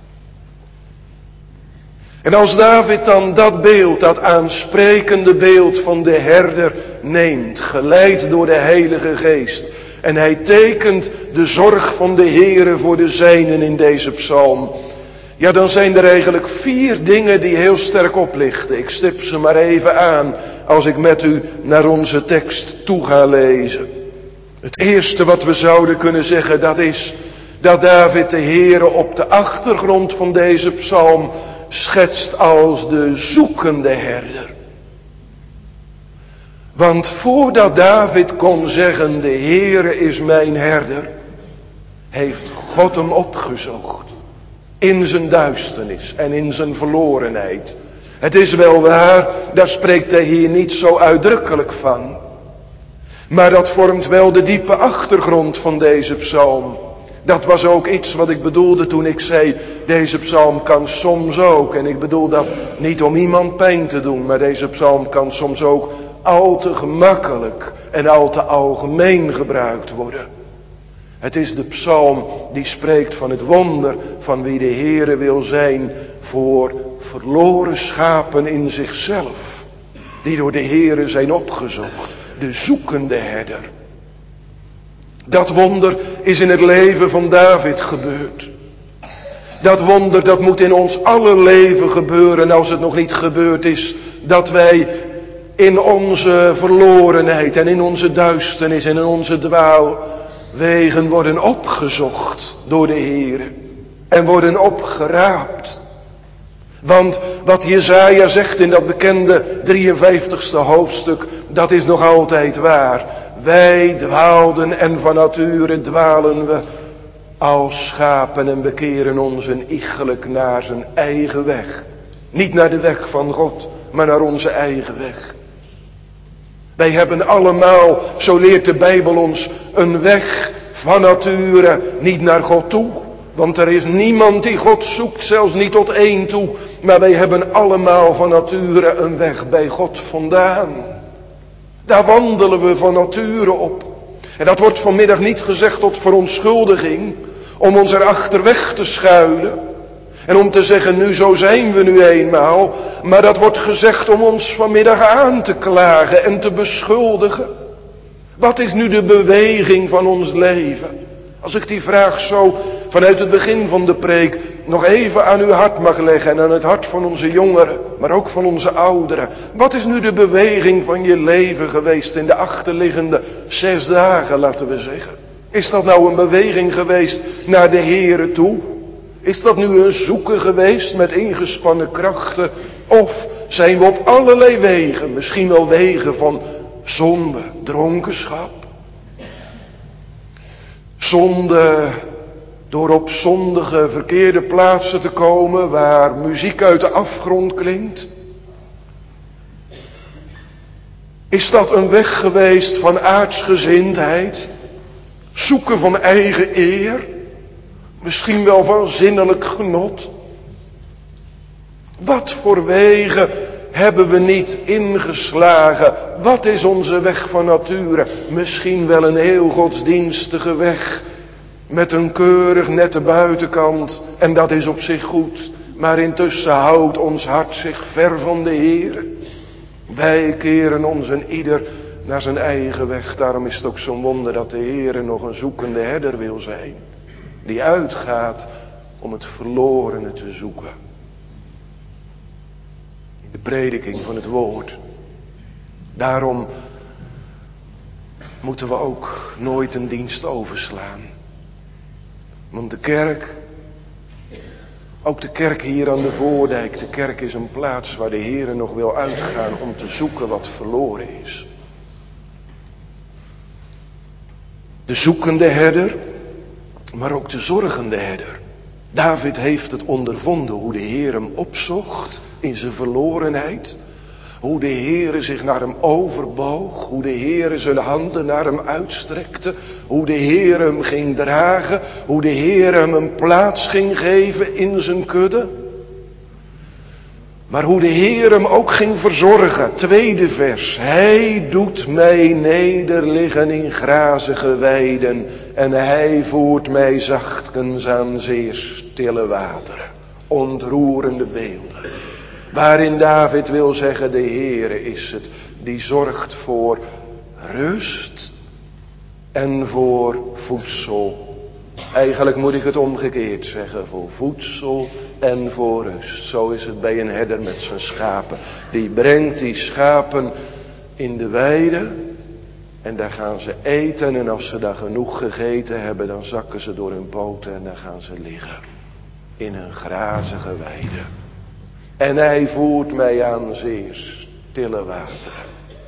Speaker 1: En als David dan dat beeld, dat aansprekende beeld van de herder neemt, geleid door de Heilige Geest, en hij tekent de zorg van de Heere voor de zijnen in deze psalm, ja, dan zijn er eigenlijk vier dingen die heel sterk oplichten. Ik stip ze maar even aan als ik met u naar onze tekst toe ga lezen. Het eerste wat we zouden kunnen zeggen, dat is dat David de Heere op de achtergrond van deze psalm schetst als de zoekende herder. Want voordat David kon zeggen, de Heere is mijn herder, heeft God hem opgezocht. In zijn duisternis en in zijn verlorenheid. Het is wel waar, daar spreekt hij hier niet zo uitdrukkelijk van. Maar dat vormt wel de diepe achtergrond van deze psalm. Dat was ook iets wat ik bedoelde toen ik zei, deze psalm kan soms ook, en ik bedoel dat niet om iemand pijn te doen, maar deze psalm kan soms ook al te gemakkelijk en al te algemeen gebruikt worden. Het is de psalm die spreekt van het wonder van wie de Heere wil zijn voor verloren schapen in zichzelf, die door de Heere zijn opgezocht, de zoekende herder. Dat wonder is in het leven van David gebeurd. Dat wonder, dat moet in ons aller leven gebeuren als het nog niet gebeurd is. Dat wij in onze verlorenheid en in onze duisternis en in onze dwaalwegen worden opgezocht door de Heere. En worden opgeraapt. Want wat Jesaja zegt in dat bekende drieënvijftigste hoofdstuk, dat is nog altijd waar. Wij dwaalden en van nature dwalen we als schapen en bekeren ons een iegelijk naar zijn eigen weg. Niet naar de weg van God, maar naar onze eigen weg. Wij hebben allemaal, zo leert de Bijbel ons, een weg van nature niet naar God toe. Want er is niemand die God zoekt, zelfs niet tot één toe. Maar wij hebben allemaal van nature een weg bij God vandaan. Daar wandelen we van nature op. En dat wordt vanmiddag niet gezegd tot verontschuldiging, om ons erachter weg te schuilen. En om te zeggen, nu zo zijn we nu eenmaal. Maar dat wordt gezegd om ons vanmiddag aan te klagen en te beschuldigen. Wat is nu de beweging van ons leven? Als ik die vraag zo vanuit het begin van de preek nog even aan uw hart mag leggen en aan het hart van onze jongeren, maar ook van onze ouderen. Wat is nu de beweging van je leven geweest in de achterliggende zes dagen, laten we zeggen? Is dat nou een beweging geweest naar de Here toe? Is dat nu een zoeken geweest met ingespannen krachten? Of zijn we op allerlei wegen, misschien wel wegen van zonde, dronkenschap? Zonde door op zondige verkeerde plaatsen te komen waar muziek uit de afgrond klinkt? Is dat een weg geweest van aardsgezindheid? Zoeken van eigen eer? Misschien wel van zinnelijk genot? Wat voor wegen hebben we niet ingeslagen? Wat is onze weg van nature? Misschien wel een heel godsdienstige weg. Met een keurig nette buitenkant. En dat is op zich goed. Maar intussen houdt ons hart zich ver van de Heer. Wij keren ons en ieder naar zijn eigen weg. Daarom is het ook zo'n wonder dat de Heer nog een zoekende herder wil zijn. Die uitgaat om het verlorene te zoeken. In de prediking van het woord. Daarom moeten we ook nooit een dienst overslaan. Want de kerk, ook de kerk hier aan de Voordijk, de kerk is een plaats waar de Heer nog wil uitgaan om te zoeken wat verloren is. De zoekende herder, maar ook de zorgende herder. David heeft het ondervonden hoe de Heer hem opzocht in zijn verlorenheid. Hoe de Heere zich naar hem overboog. Hoe de Heere zijn handen naar hem uitstrekte. Hoe de Heere hem ging dragen. Hoe de Heere hem een plaats ging geven in zijn kudde. Maar hoe de Heere hem ook ging verzorgen. Tweede vers. Hij doet mij nederliggen in grazige weiden. En hij voert mij zachtkens aan zeer stille wateren. Ontroerende beelden. Waarin David wil zeggen, de Heere is het die zorgt voor rust en voor voedsel. Eigenlijk moet ik het omgekeerd zeggen, voor voedsel en voor rust. Zo is het bij een herder met zijn schapen. Die brengt die schapen in de weide en daar gaan ze eten. En als ze daar genoeg gegeten hebben, dan zakken ze door hun poten en dan gaan ze liggen. In een grazige weide. En hij voert mij aan zeer stille wateren.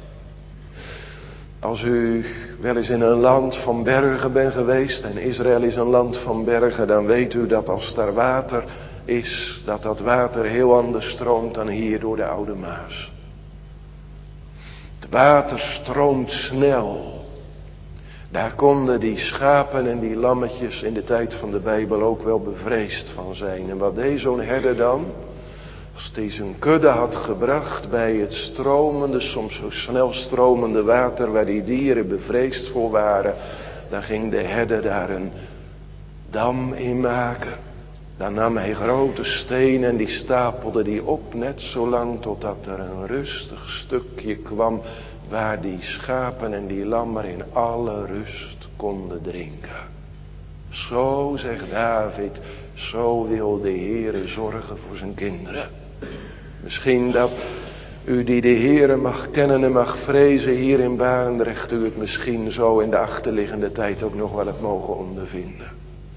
Speaker 1: Als u wel eens in een land van bergen bent geweest, en Israël is een land van bergen, dan weet u dat als daar water is, dat dat water heel anders stroomt dan hier door de Oude Maas. Het water stroomt snel. Daar konden die schapen en die lammetjes in de tijd van de Bijbel ook wel bevreesd van zijn. En wat deed zo'n herder dan? Als hij zijn kudde had gebracht bij het stromende, soms zo snel stromende water waar die dieren bevreesd voor waren, dan ging de herder daar een dam in maken. Dan nam hij grote stenen en die stapelde die op, net zolang totdat er een rustig stukje kwam waar die schapen en die lammeren in alle rust konden drinken. Zo, zegt David, zo wil de Heere zorgen voor zijn kinderen. Misschien dat u die de Heere mag kennen en mag vrezen hier in Barendrecht, u het misschien zo in de achterliggende tijd ook nog wel hebt mogen ondervinden.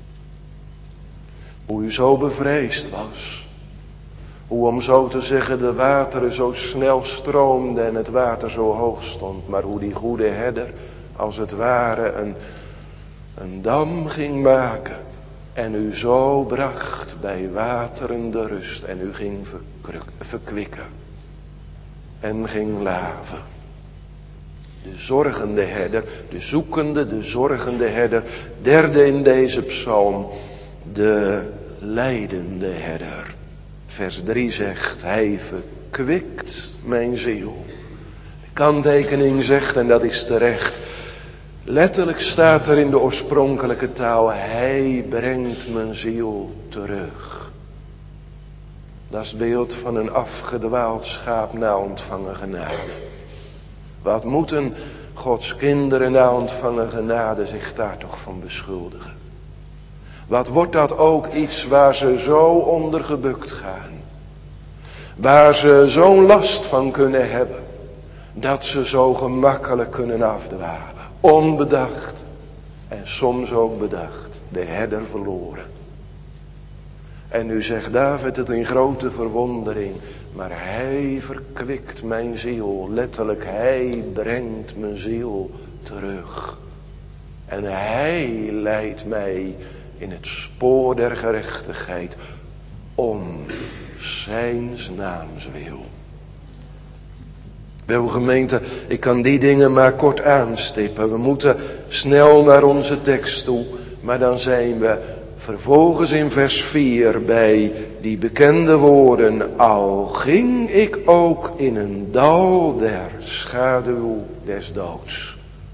Speaker 1: Hoe u zo bevreesd was. Hoe om zo te zeggen de wateren zo snel stroomden en het water zo hoog stond. Maar hoe die goede herder als het ware een, een dam ging maken. En u zo bracht bij waterende rust. En u ging verkwikken. En ging laven. De zorgende herder, de zoekende, de zorgende herder. Derde in deze psalm, de lijdende herder. Vers drie zegt, hij verkwikt mijn ziel. De kanttekening zegt, en dat is terecht, letterlijk staat er in de oorspronkelijke taal, hij brengt mijn ziel terug. Dat is het beeld van een afgedwaald schaap na ontvangen genade. Wat moeten Gods kinderen na ontvangen genade zich daar toch van beschuldigen? Wat wordt dat ook iets waar ze zo onder gebukt gaan? Waar ze zo'n last van kunnen hebben. Dat ze zo gemakkelijk kunnen afdwalen. Onbedacht. En soms ook bedacht. De herder verloren. En nu zegt David het in grote verwondering. Maar hij verkwikt mijn ziel. Letterlijk, hij brengt mijn ziel terug. En hij leidt mij in het spoor der gerechtigheid. Om zijns naams wil. Wel gemeente, ik kan die dingen maar kort aanstippen. We moeten snel naar onze tekst toe. Maar dan zijn we vervolgens in vers vier bij die bekende woorden. Al ging ik ook in een dal der schaduw des doods.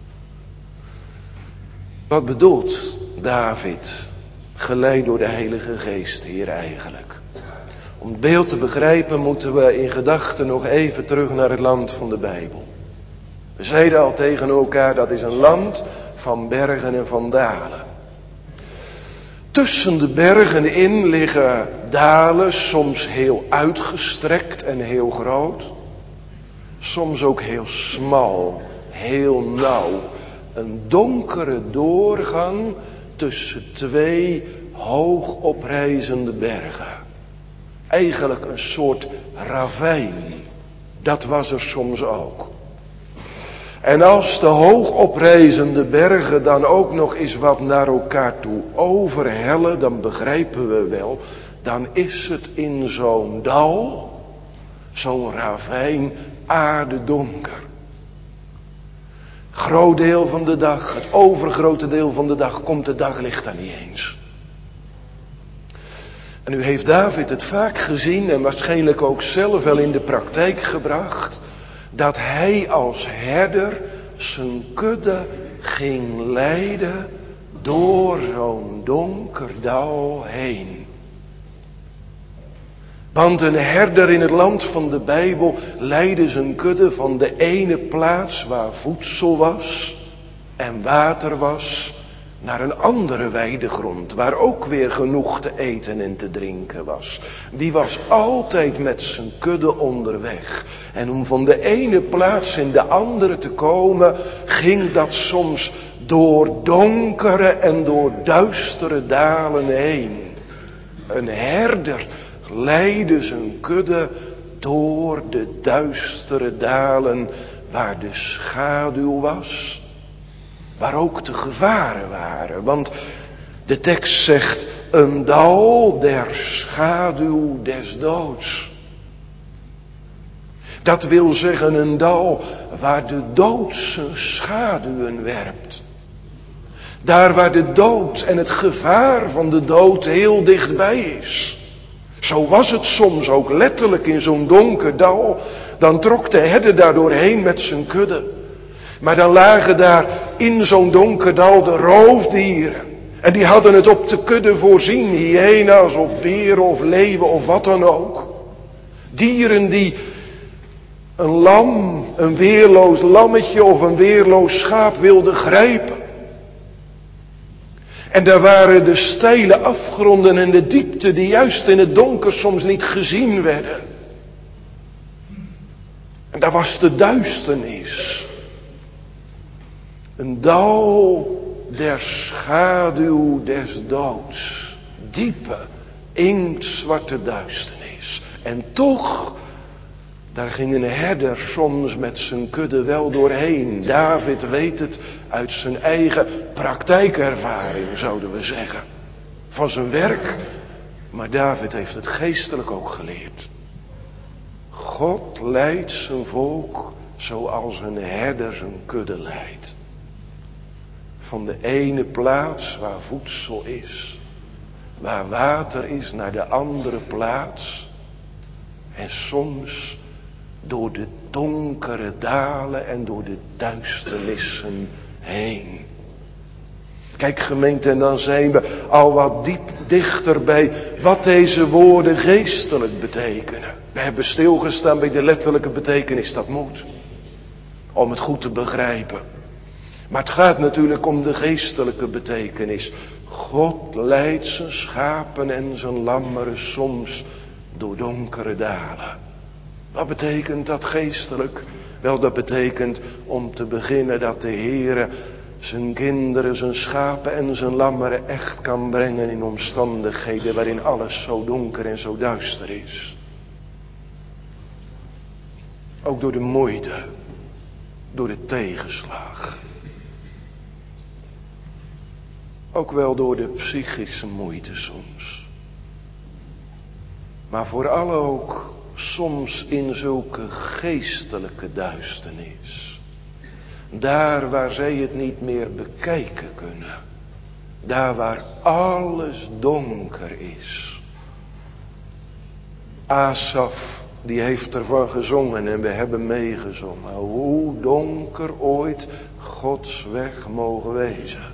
Speaker 1: Wat bedoelt David, geleid door de Heilige Geest hier eigenlijk? Om het beeld te begrijpen moeten we in gedachten nog even terug naar het land van de Bijbel. We zeiden al tegen elkaar, dat is een land van bergen en van dalen. Tussen de bergen in liggen dalen, soms heel uitgestrekt en heel groot. Soms ook heel smal, heel nauw. Een donkere doorgang tussen twee hoog oprijzende bergen. Eigenlijk een soort ravijn. Dat was er soms ook. En als de hoog oprijzende bergen dan ook nog eens wat naar elkaar toe overhellen, dan begrijpen we wel, dan is het in zo'n dal, zo'n ravijn, aardedonker. Groot deel van de dag, het overgrote deel van de dag, komt het daglicht daar niet eens. En nu heeft David het vaak gezien en waarschijnlijk ook zelf wel in de praktijk gebracht, dat hij als herder zijn kudde ging leiden door zo'n donker dal heen. Want een herder in het land van de Bijbel leidde zijn kudde van de ene plaats waar voedsel was en water was, naar een andere weidegrond waar ook weer genoeg te eten en te drinken was. Die was altijd met zijn kudde onderweg. En om van de ene plaats in de andere te komen, ging dat soms door donkere en door duistere dalen heen. Een herder leidde zijn kudde door de duistere dalen waar de schaduw was. Waar ook de gevaren waren. Want de tekst zegt een dal der schaduw des doods. Dat wil zeggen een dal waar de dood zijn schaduwen werpt. Daar waar de dood en het gevaar van de dood heel dichtbij is. Zo was het soms ook letterlijk in zo'n donker dal. Dan trok de herder daar doorheen met zijn kudde. Maar dan lagen daar in zo'n donker dal de roofdieren. En die hadden het op de kudde voorzien. Hyena's of beren of leeuwen of wat dan ook. Dieren die een lam, een weerloos lammetje of een weerloos schaap wilden grijpen. En daar waren de steile afgronden en de diepte die juist in het donker soms niet gezien werden. En daar was de duisternis. Een dal der schaduw des doods. Diepe, inktzwarte duisternis. En toch, daar ging een herder soms met zijn kudde wel doorheen. David weet het uit zijn eigen praktijkervaring, zouden we zeggen. Van zijn werk. Maar David heeft het geestelijk ook geleerd. God leidt zijn volk zoals een herder zijn kudde leidt. Van de ene plaats waar voedsel is, waar water is, naar de andere plaats. En soms door de donkere dalen en door de duisternissen heen. Kijk gemeente, en dan zijn we al wat diep dichter bij wat deze woorden geestelijk betekenen. We hebben stilgestaan bij de letterlijke betekenis, dat moet. Om het goed te begrijpen. Maar het gaat natuurlijk om de geestelijke betekenis. God leidt zijn schapen en zijn lammeren soms door donkere dalen. Wat betekent dat geestelijk? Wel, dat betekent om te beginnen dat de Heere zijn kinderen, zijn schapen en zijn lammeren echt kan brengen in omstandigheden waarin alles zo donker en zo duister is. Ook door de moeite, door de tegenslag. Ook wel door de psychische moeite soms. Maar vooral ook soms in zulke geestelijke duisternis. Daar waar zij het niet meer bekijken kunnen. Daar waar alles donker is. Asaf, die heeft ervan gezongen en we hebben meegezongen. Hoe donker ooit Gods weg mogen wezen.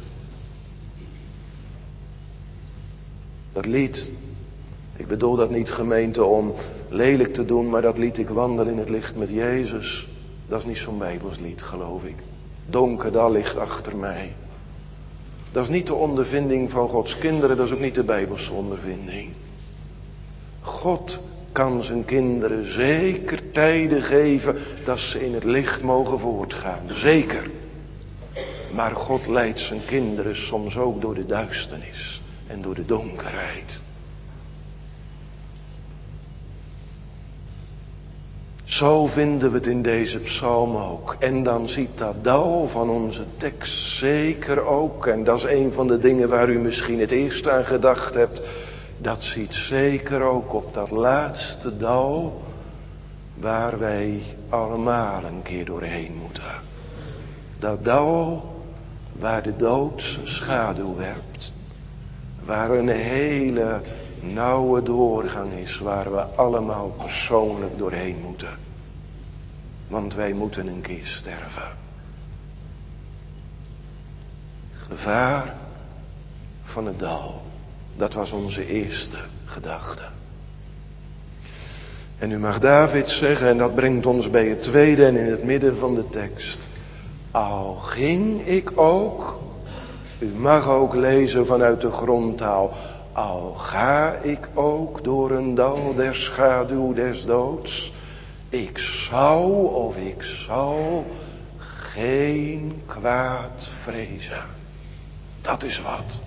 Speaker 1: Dat lied, ik bedoel dat niet gemeente om lelijk te doen, maar dat lied ik wandel in het licht met Jezus. Dat is niet zo'n Bijbels lied, geloof ik. Donker dal ligt achter mij. Dat is niet de ondervinding van Gods kinderen, dat is ook niet de Bijbelse ondervinding. God kan zijn kinderen zeker tijden geven dat ze in het licht mogen voortgaan. Zeker. Maar God leidt zijn kinderen soms ook door de duisternis en door de donkerheid. Zo vinden we het in deze psalm ook. En dan ziet dat dal van onze tekst zeker ook. En dat is een van de dingen waar u misschien het eerst aan gedacht hebt. Dat ziet zeker ook op dat laatste dal. Waar wij allemaal een keer doorheen moeten. Dat dal waar de dood zijn schaduw werpt. Waar een hele nauwe doorgang is waar we allemaal persoonlijk doorheen moeten. Want wij moeten een keer sterven. Gevaar van het dal. Dat was onze eerste gedachte. En nu mag David zeggen, en dat brengt ons bij het tweede en in het midden van de tekst. Al ging ik ook, u mag ook lezen vanuit de grondtaal. Al ga ik ook door een dal der schaduw des doods. Ik zou of ik zal geen kwaad vrezen. Dat is wat.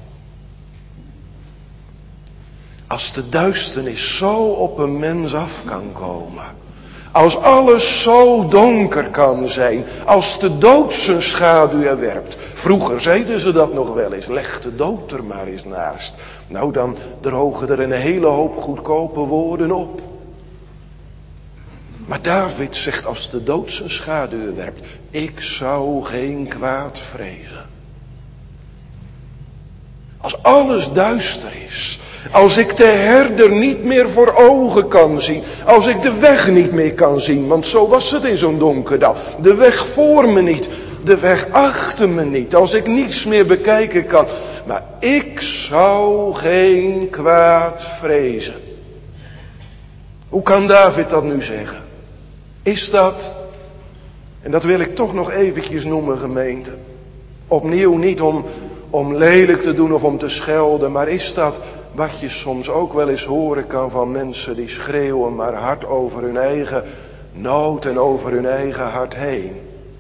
Speaker 1: Als de duisternis zo op een mens af kan komen. Als alles zo donker kan zijn. Als de dood zijn schaduw er werpt. Vroeger zeiden ze dat nog wel eens. Leg de dood er maar eens naast. Nou, dan drogen er een hele hoop goedkope woorden op. Maar David zegt, als de dood zijn schaduw werpt. Ik zou geen kwaad vrezen. Als alles duister is. Als ik de herder niet meer voor ogen kan zien. Als ik de weg niet meer kan zien. Want zo was het in zo'n donker dal. De weg voor me niet. De weg achter me niet. Als ik niets meer bekijken kan. Maar ik zou geen kwaad vrezen. Hoe kan David dat nu zeggen? Is dat, en dat wil ik toch nog eventjes noemen gemeente. Opnieuw niet om, om lelijk te doen of om te schelden. Maar is dat wat je soms ook wel eens horen kan van mensen die schreeuwen maar hard over hun eigen nood en over hun eigen hart heen.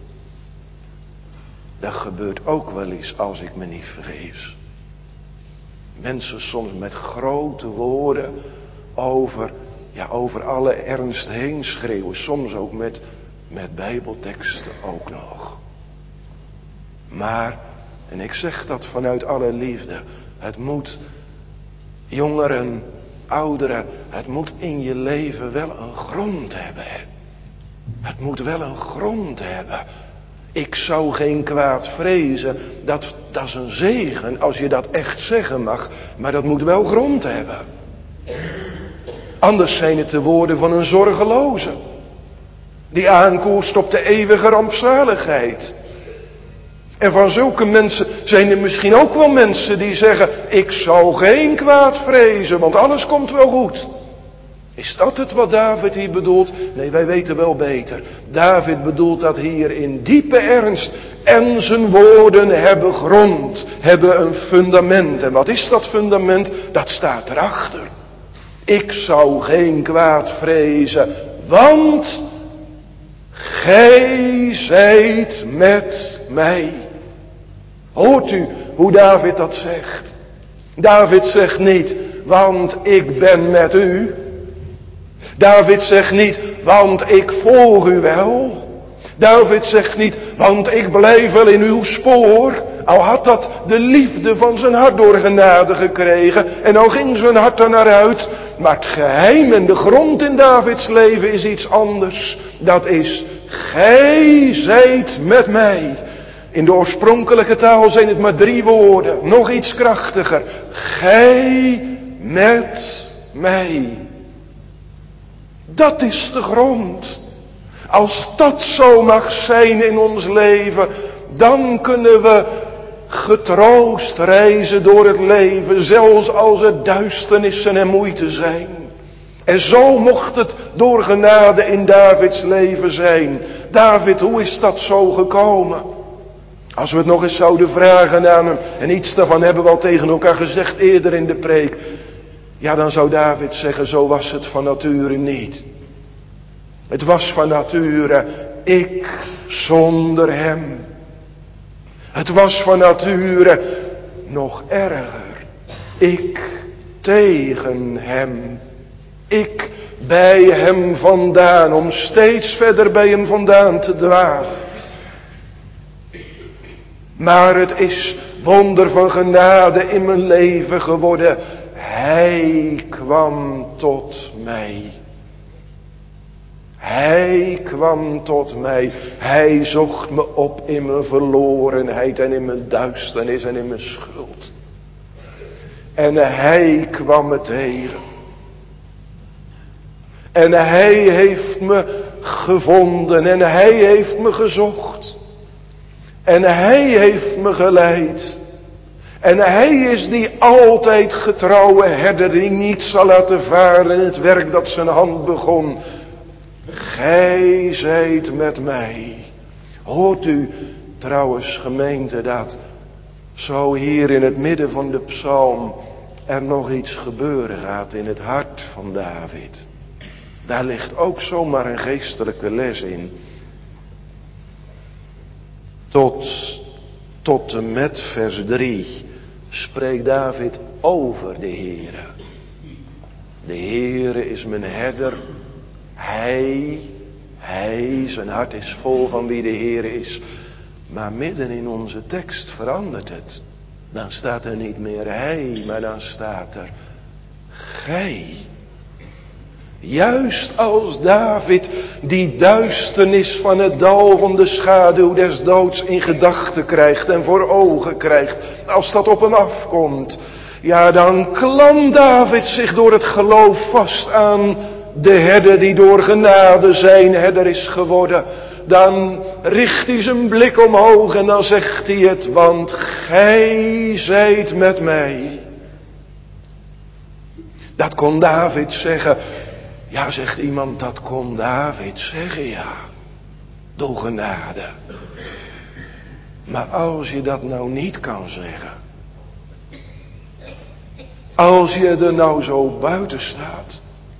Speaker 1: Dat gebeurt ook wel eens als ik me niet vergis. Mensen soms met grote woorden over, ja, over alle ernst heen schreeuwen. Soms ook met, met bijbelteksten ook nog. Maar, en ik zeg dat vanuit alle liefde, het moet, jongeren, ouderen, het moet in je leven wel een grond hebben. Het moet wel een grond hebben. Ik zou geen kwaad vrezen. Dat, dat is een zegen als je dat echt zeggen mag. Maar dat moet wel grond hebben. Anders zijn het de woorden van een zorgeloze. Die aankoerst op de eeuwige rampzaligheid. En van zulke mensen zijn er misschien ook wel mensen die zeggen. Ik zou geen kwaad vrezen, want alles komt wel goed. Is dat het wat David hier bedoelt? Nee, wij weten wel beter. David bedoelt dat hier in diepe ernst. En zijn woorden hebben grond, hebben een fundament. En wat is dat fundament? Dat staat erachter. Ik zou geen kwaad vrezen, want gij zijt met mij. Hoort u hoe David dat zegt? David zegt niet, want ik ben met u. David zegt niet, want ik volg u wel. David zegt niet, want ik blijf wel in uw spoor. Al had dat de liefde van zijn hart door genade gekregen. En al ging zijn hart er naar uit. Maar het geheim en de grond in Davids leven is iets anders. Dat is, gij zijt met mij. In de oorspronkelijke taal zijn het maar drie woorden. Nog iets krachtiger. Gij met mij. Dat is de grond. Als dat zo mag zijn in ons leven, dan kunnen we getroost reizen door het leven, zelfs als er duisternissen en moeite zijn. En zo mocht het door genade in Davids leven zijn. David, hoe is dat zo gekomen? Als we het nog eens zouden vragen aan hem, en iets daarvan hebben we al tegen elkaar gezegd eerder in de preek. Ja, dan zou David zeggen, zo was het van nature niet. Het was van nature ik zonder hem. Het was van nature nog erger. Ik tegen hem. Ik bij hem vandaan, om steeds verder bij hem vandaan te dwalen. Maar het is wonder van genade in mijn leven geworden. Hij kwam tot mij. Hij kwam tot mij. Hij zocht me op in mijn verlorenheid en in mijn duisternis en in mijn schuld. En hij kwam me tegen. En hij heeft me gevonden en hij heeft me gezocht. En hij heeft me geleid. En hij is die altijd getrouwe herder die niet zal laten varen in het werk dat zijn hand begon. Gij zijt met mij. Hoort u trouwens gemeente dat zo hier in het midden van de psalm er nog iets gebeuren gaat in het hart van David. Daar ligt ook zomaar een geestelijke les in. Tot, tot en met vers drie spreekt David over de Heere. De Heere is mijn herder. Hij, hij, zijn hart is vol van wie de Heere is. Maar midden in onze tekst verandert het. Dan staat er niet meer hij, maar dan staat er gij. Juist als David die duisternis van het dal van de schaduw des doods in gedachten krijgt en voor ogen krijgt. Als dat op hem afkomt. Ja, dan klampt David zich door het geloof vast aan de herder die door genade zijn herder is geworden. Dan richt hij zijn blik omhoog en dan zegt hij het. Want gij zijt met mij. Dat kon David zeggen. Ja, zegt iemand, dat kon David zeggen, ja. Door genade. Maar als je dat nou niet kan zeggen. Als je er nou zo buiten staat.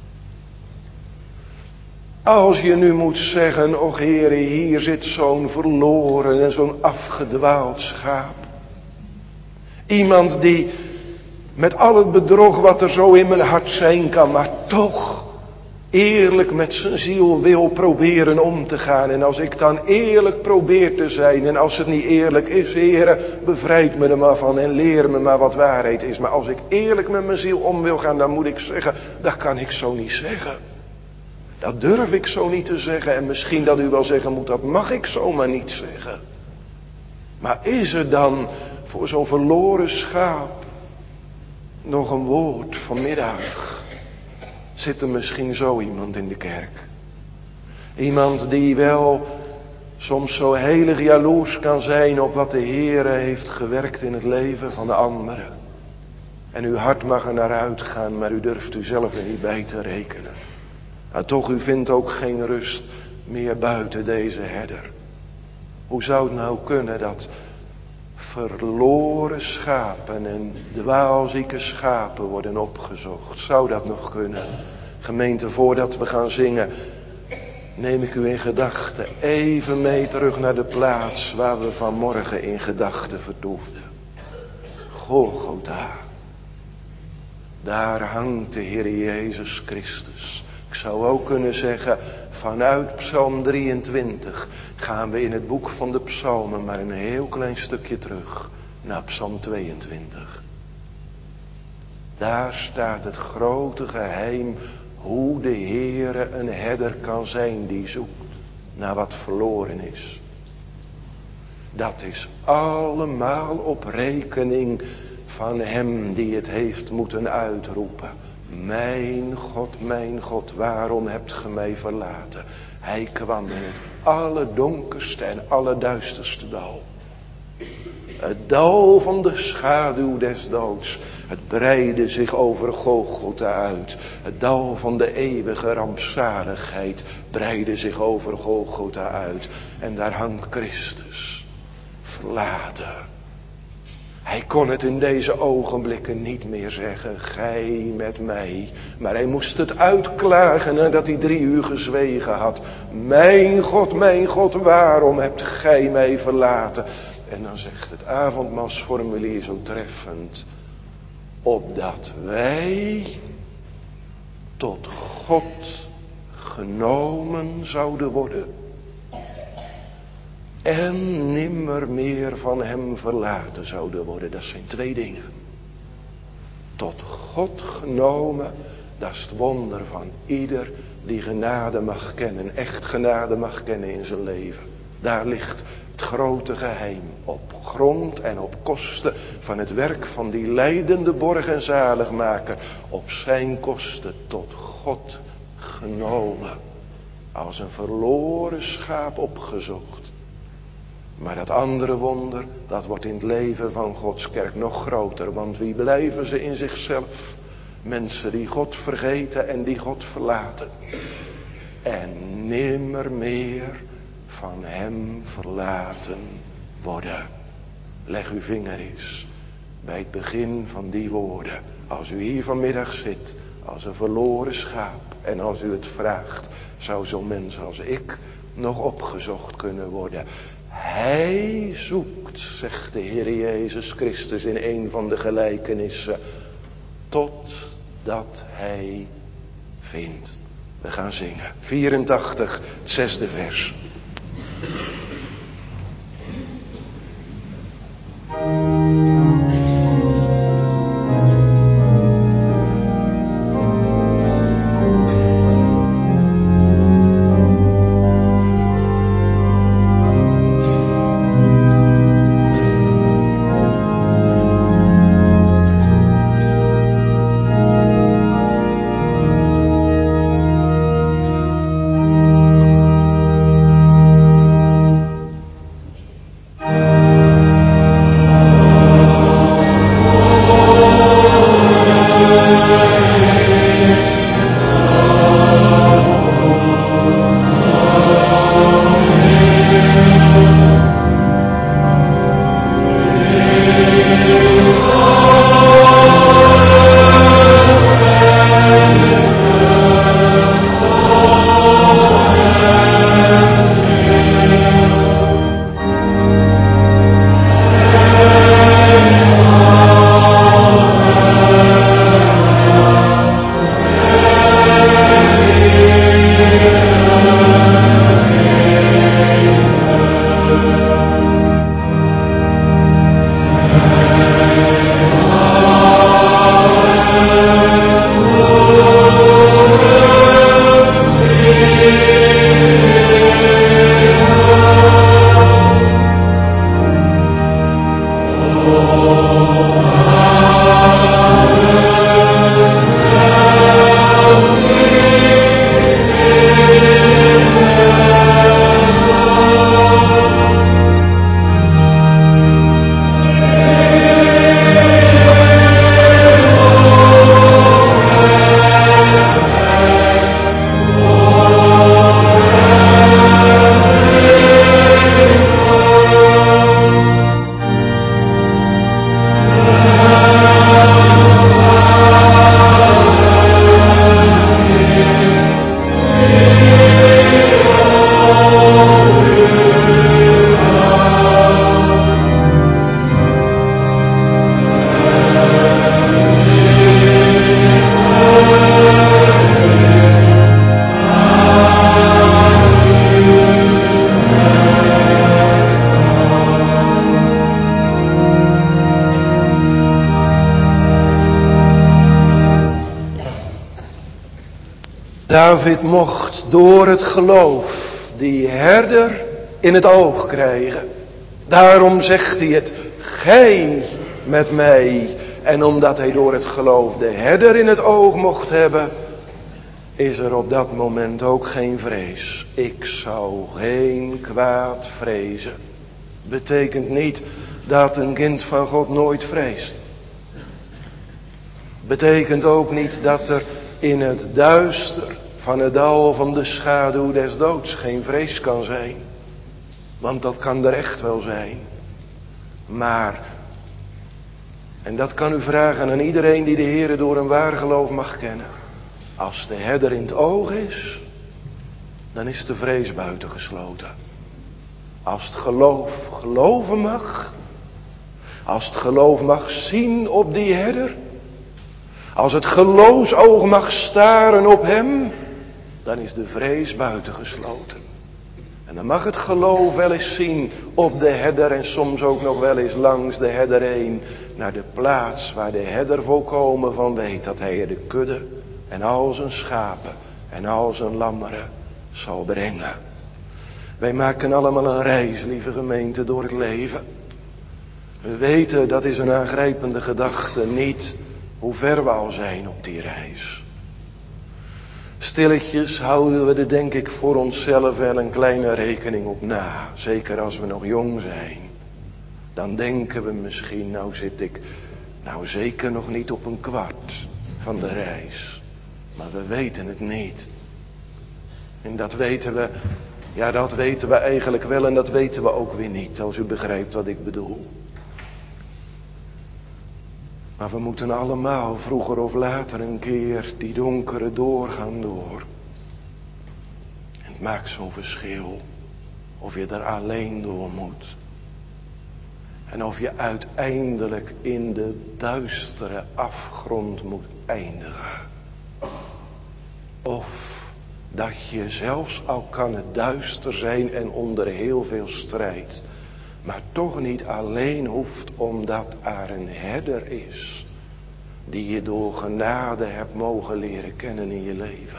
Speaker 1: Als je nu moet zeggen, och Heere, hier zit zo'n verloren en zo'n afgedwaald schaap. Iemand die met al het bedrog wat er zo in mijn hart zijn kan, maar toch eerlijk met zijn ziel wil proberen om te gaan. En als ik dan eerlijk probeer te zijn, en als het niet eerlijk is, Heere, bevrijd me er maar van en leer me maar wat waarheid is. Maar als ik eerlijk met mijn ziel om wil gaan, dan moet ik zeggen, dat kan ik zo niet zeggen. Dat durf ik zo niet te zeggen. En misschien dat u wel zeggen moet, dat mag ik zomaar niet zeggen. Maar is er dan voor zo'n verloren schaap nog een woord vanmiddag? Zit er misschien zo iemand in de kerk? Iemand die wel soms zo heilig jaloers kan zijn op wat de Heere heeft gewerkt in het leven van de anderen. En uw hart mag er naar uitgaan, maar u durft u zelf er niet bij te rekenen. Maar toch, u vindt ook geen rust meer buiten deze herder. Hoe zou het nou kunnen dat verloren schapen en dwaalzieke schapen worden opgezocht? Zou dat nog kunnen? Gemeente, voordat we gaan zingen, neem ik u in gedachten even mee terug naar de plaats waar we vanmorgen in gedachten vertoefden. Golgotha. Daar hangt de Heer Jezus Christus. Ik zou ook kunnen zeggen, vanuit Psalm drieëntwintig gaan we in het boek van de Psalmen maar een heel klein stukje terug naar Psalm tweeëntwintig. Daar staat het grote geheim hoe de Heere een herder kan zijn die zoekt naar wat verloren is. Dat is allemaal op rekening van hem die het heeft moeten uitroepen. Mijn God, mijn God, waarom hebt ge mij verlaten? Hij kwam in het allerdonkerste en allerduisterste dal. Het dal van de schaduw des doods. Het breidde zich over Golgotha uit. Het dal van de eeuwige rampzaligheid breidde zich over Golgotha uit. En daar hangt Christus. Verlaten. Hij kon het in deze ogenblikken niet meer zeggen, gij met mij. Maar hij moest het uitklagen nadat hij drie uur gezwegen had. Mijn God, mijn God, waarom hebt gij mij verlaten? En dan zegt het avondmaalsformulier zo treffend, opdat wij tot God genomen zouden worden. En nimmer meer van hem verlaten zouden worden. Dat zijn twee dingen. Tot God genomen, dat is het wonder van ieder die genade mag kennen. Echt genade mag kennen in zijn leven. Daar ligt het grote geheim. Op grond en op kosten van het werk van die lijdende borg en zaligmaker. Op zijn kosten tot God genomen. Als een verloren schaap opgezocht. Maar dat andere wonder, dat wordt in het leven van Gods kerk nog groter. Want wie blijven ze in zichzelf? Mensen die God vergeten en die God verlaten. En nimmer meer van hem verlaten worden. Leg uw vinger eens bij het begin van die woorden. Als u hier vanmiddag zit, als een verloren schaap. En als u het vraagt, zou zo'n mens als ik nog opgezocht kunnen worden. Hij zoekt, zegt de Heer Jezus Christus in een van de gelijkenissen, totdat hij vindt. We gaan zingen. vierentachtig, het zesde vers. David mocht door het geloof die herder in het oog krijgen. Daarom zegt hij het, gij met mij. En omdat hij door het geloof de herder in het oog mocht hebben, is er op dat moment ook geen vrees. Ik zou geen kwaad vrezen. Betekent niet dat een kind van God nooit vreest. Betekent ook niet dat er in het duister van het dal van de schaduw des doods geen vrees kan zijn. Want dat kan er echt wel zijn. Maar, en dat kan u vragen aan iedereen die de Heere door een waar geloof mag kennen. Als de herder in het oog is, dan is de vrees buitengesloten. Als het geloof geloven mag, als het geloof mag zien op die herder, als het geloofsoog mag staren op hem, dan is de vrees buitengesloten. En dan mag het geloof wel eens zien op de herder en soms ook nog wel eens langs de herder heen, naar de plaats waar de herder volkomen van weet dat hij er de kudde en al zijn schapen en al zijn lammeren zal brengen. Wij maken allemaal een reis, lieve gemeente, door het leven. We weten, dat is een aangrijpende gedachte, niet hoe ver we al zijn op die reis. Stilletjes houden we er denk ik voor onszelf wel een kleine rekening op na. Zeker als we nog jong zijn. Dan denken we misschien, nou zit ik nou zeker nog niet op een kwart van de reis. Maar we weten het niet. En dat weten we, ja dat weten we eigenlijk wel en dat weten we ook weer niet. Als u begrijpt wat ik bedoel. Maar we moeten allemaal vroeger of later een keer die donkere doorgaan door. En het maakt zo'n verschil of je er alleen door moet. En of je uiteindelijk in de duistere afgrond moet eindigen. Of dat je zelfs al kan het duister zijn en onder heel veel strijd, maar toch niet alleen hoeft, omdat er een herder is die je door genade hebt mogen leren kennen in je leven.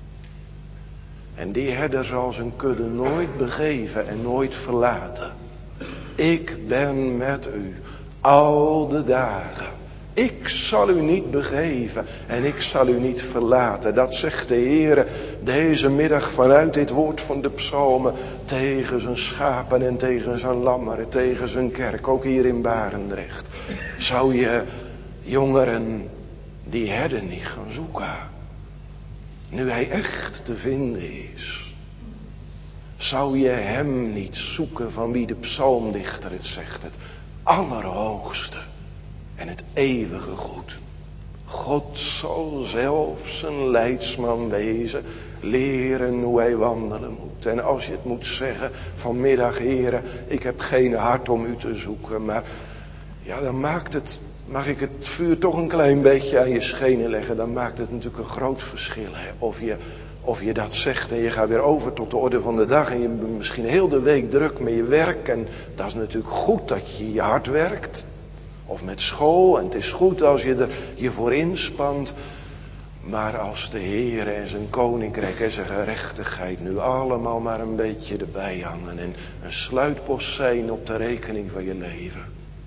Speaker 1: En die herder zal zijn kudde nooit begeven en nooit verlaten. Ik ben met u al de dagen. Ik zal u niet begeven en ik zal u niet verlaten. Dat zegt de Heere deze middag vanuit dit woord van de psalmen tegen zijn schapen en tegen zijn lammeren, tegen zijn kerk, ook hier in Barendrecht. Zou je jongeren die herder niet gaan zoeken, nu hij echt te vinden is? Zou je hem niet zoeken van wie de psalmdichter het zegt, het allerhoogste en het eeuwige goed? God zal zelf zijn leidsman wezen, leren hoe hij wandelen moet. En als je het moet zeggen vanmiddag, Heere, ik heb geen hart om u te zoeken, maar ja, dan maakt het, mag ik het vuur toch een klein beetje aan je schenen leggen, dan maakt het natuurlijk een groot verschil. Hè? Of je, of je dat zegt en je gaat weer over tot de orde van de dag en je bent misschien heel de week druk met je werk en dat is natuurlijk goed dat je je hard werkt. Of met school en het is goed als je er je voor inspant. Maar als de Heer en zijn koninkrijk en zijn gerechtigheid nu allemaal maar een beetje erbij hangen en een sluitpost zijn op de rekening van je leven.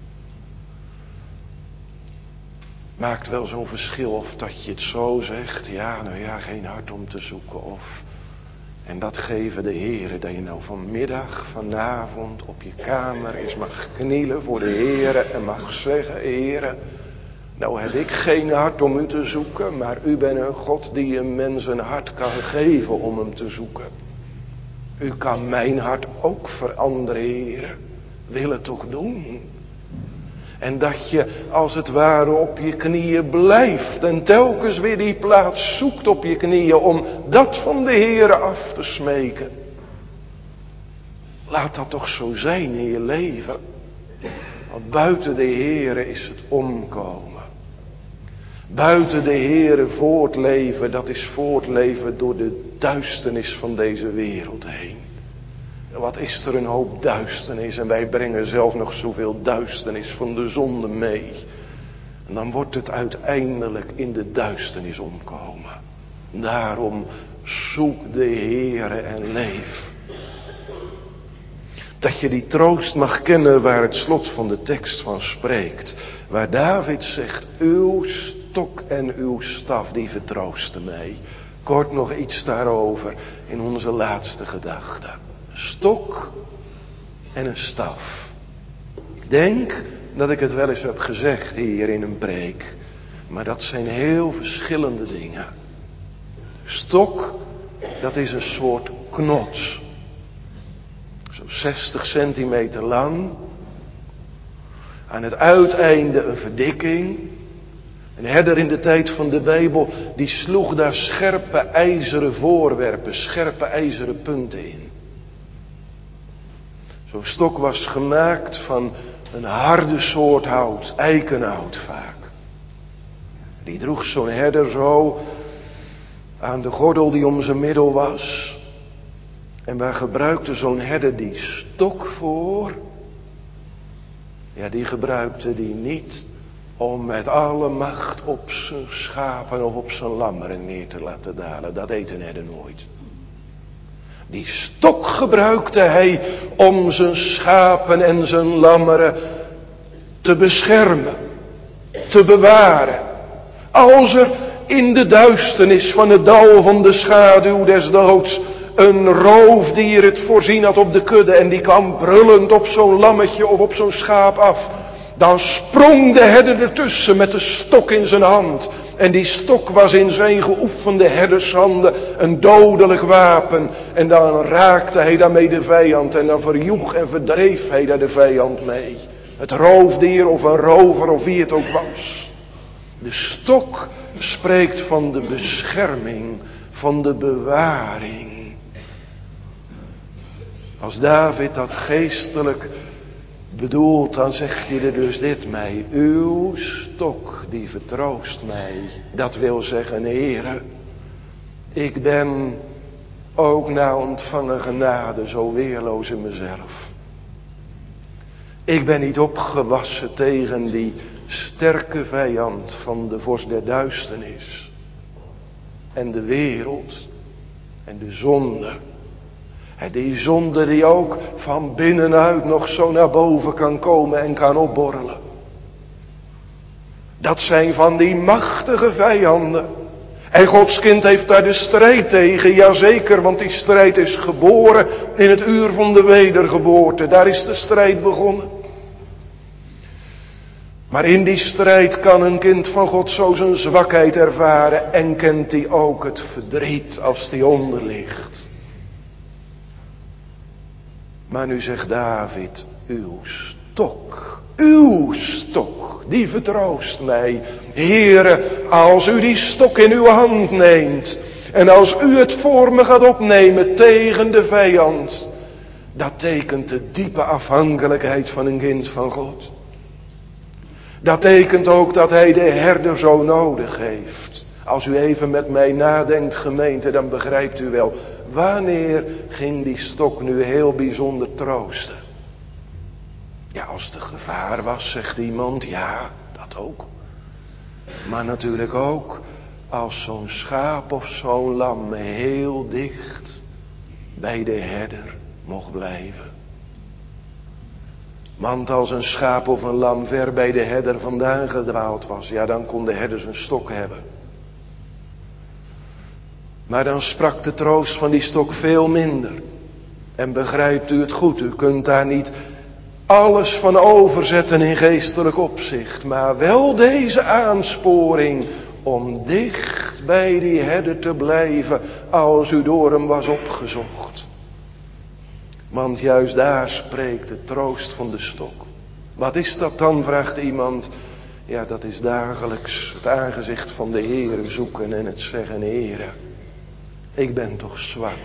Speaker 1: Maakt wel zo'n verschil of dat je het zo zegt, ja nou ja, geen hart om te zoeken of... En dat geven de Heere, dat je nou vanmiddag, vanavond op je kamer eens mag knielen voor de Heere en mag zeggen, Heere, nou heb ik geen hart om u te zoeken, maar u bent een God die een mens een hart kan geven om hem te zoeken. U kan mijn hart ook veranderen, Heere. Wil het toch doen? En dat je als het ware op je knieën blijft en telkens weer die plaats zoekt op je knieën om dat van de Heere af te smeken. Laat dat toch zo zijn in je leven. Want buiten de Heere is het omkomen. Buiten de Heere voortleven, dat is voortleven door de duisternis van deze wereld heen. Wat is er een hoop duisternis en wij brengen zelf nog zoveel duisternis van de zonde mee. En dan wordt het uiteindelijk in de duisternis omkomen. Daarom zoek de Heere en leef. Dat je die troost mag kennen waar het slot van de tekst van spreekt. Waar David zegt, uw stok en uw staf die vertroosten mij. Kort nog iets daarover in onze laatste gedachte. Een stok en een staf. Ik denk dat ik het wel eens heb gezegd hier in een preek. Maar dat zijn heel verschillende dingen. Stok, dat is een soort knots. Zo'n zestig centimeter lang. Aan het uiteinde een verdikking. Een herder in de tijd van de Bijbel, die sloeg daar scherpe ijzeren voorwerpen, scherpe ijzeren punten in. Zo'n stok was gemaakt van een harde soort hout, eikenhout vaak. Die droeg zo'n herder zo aan de gordel die om zijn middel was. En waar gebruikte zo'n herder die stok voor? Ja, die gebruikte die niet om met alle macht op zijn schapen of op zijn lammeren neer te laten dalen. Dat deed een herder nooit. Die stok gebruikte hij om zijn schapen en zijn lammeren te beschermen, te bewaren. Als er in de duisternis van het dal van de schaduw des doods een roofdier het voorzien had op de kudde en die kwam brullend op zo'n lammetje of op zo'n schaap af, dan sprong de herder ertussen met de stok in zijn hand. En die stok was in zijn geoefende herdershanden een dodelijk wapen. En dan raakte hij daarmee de vijand en dan verjoeg en verdreef hij daar de vijand mee. Het roofdier of een rover of wie het ook was. De stok spreekt van de bescherming, van de bewaring. Als David dat geestelijk bedoelt, dan zegt hij er dus dit mij. Uw stok die vertroost mij. Dat wil zeggen, Heere, ik ben ook na ontvangen genade zo weerloos in mezelf. Ik ben niet opgewassen tegen die sterke vijand van de vorst der duisternis. En de wereld en de zonde. En die zonde die ook van binnenuit nog zo naar boven kan komen en kan opborrelen. Dat zijn van die machtige vijanden. En Gods kind heeft daar de strijd tegen, jazeker, want die strijd is geboren in het uur van de wedergeboorte. Daar is de strijd begonnen. Maar in die strijd kan een kind van God zo zijn zwakheid ervaren en kent hij ook het verdriet als die onder ligt. Maar nu zegt David, uw stok, uw stok, die vertroost mij. Heere, als u die stok in uw hand neemt en als u het voor me gaat opnemen tegen de vijand, dat tekent de diepe afhankelijkheid van een kind van God. Dat tekent ook dat hij de herder zo nodig heeft. Als u even met mij nadenkt, gemeente, dan begrijpt u wel. Wanneer ging die stok nu heel bijzonder troosten? Ja, als er gevaar was, zegt iemand, ja, dat ook. Maar natuurlijk ook als zo'n schaap of zo'n lam heel dicht bij de herder mocht blijven. Want als een schaap of een lam ver bij de herder vandaan gedwaald was, ja, dan kon de herder zijn stok hebben. Maar dan sprak de troost van die stok veel minder. En begrijpt u het goed, u kunt daar niet alles van overzetten in geestelijk opzicht. Maar wel deze aansporing om dicht bij die herder te blijven als u door hem was opgezocht. Want juist daar spreekt de troost van de stok. Wat is dat dan, vraagt iemand. Ja, dat is dagelijks het aangezicht van de Heere zoeken en het zeggen, Heere, ik ben toch zwak.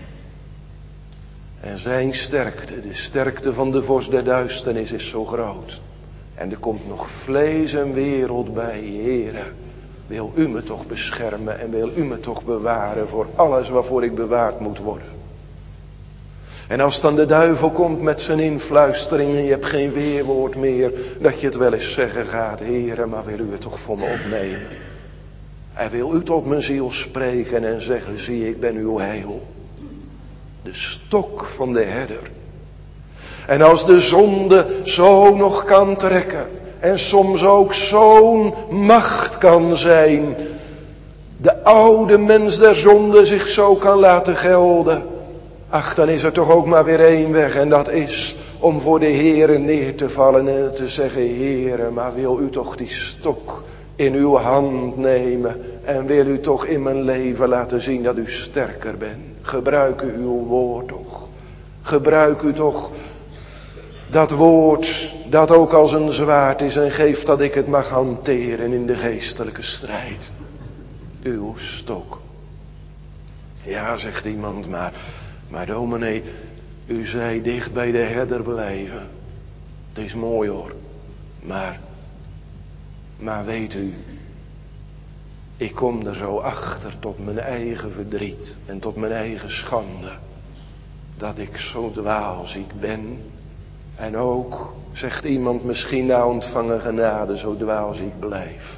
Speaker 1: En zijn sterkte, de sterkte van de vorst der duisternis is zo groot. En er komt nog vlees en wereld bij, Heere. Wil u me toch beschermen en wil u me toch bewaren voor alles waarvoor ik bewaard moet worden. En als dan de duivel komt met zijn influistering en je hebt geen weerwoord meer, dat je het wel eens zeggen gaat, Heere, maar wil u het toch voor me opnemen? Hij wil u tot mijn ziel spreken en zeggen, zie ik ben uw heil. De stok van de herder. En als de zonde zo nog kan trekken. En soms ook zo'n macht kan zijn. De oude mens der zonde zich zo kan laten gelden. Ach, dan is er toch ook maar weer één weg. En dat is om voor de Heere neer te vallen en te zeggen, Heere, maar wil u toch die stok in uw hand nemen. En wil u toch in mijn leven laten zien dat u sterker bent. Gebruik u uw woord toch. Gebruik u toch dat woord dat ook als een zwaard is en geeft dat ik het mag hanteren in de geestelijke strijd. Uw stok. Ja, zegt iemand, maar, maar dominee, u zei dicht bij de herder blijven. Het is mooi hoor, maar, maar weet u, ik kom er zo achter tot mijn eigen verdriet en tot mijn eigen schande, dat ik zo dwaalziek ben. En ook, zegt iemand, misschien na ontvangen genade zo dwaalziek blijf.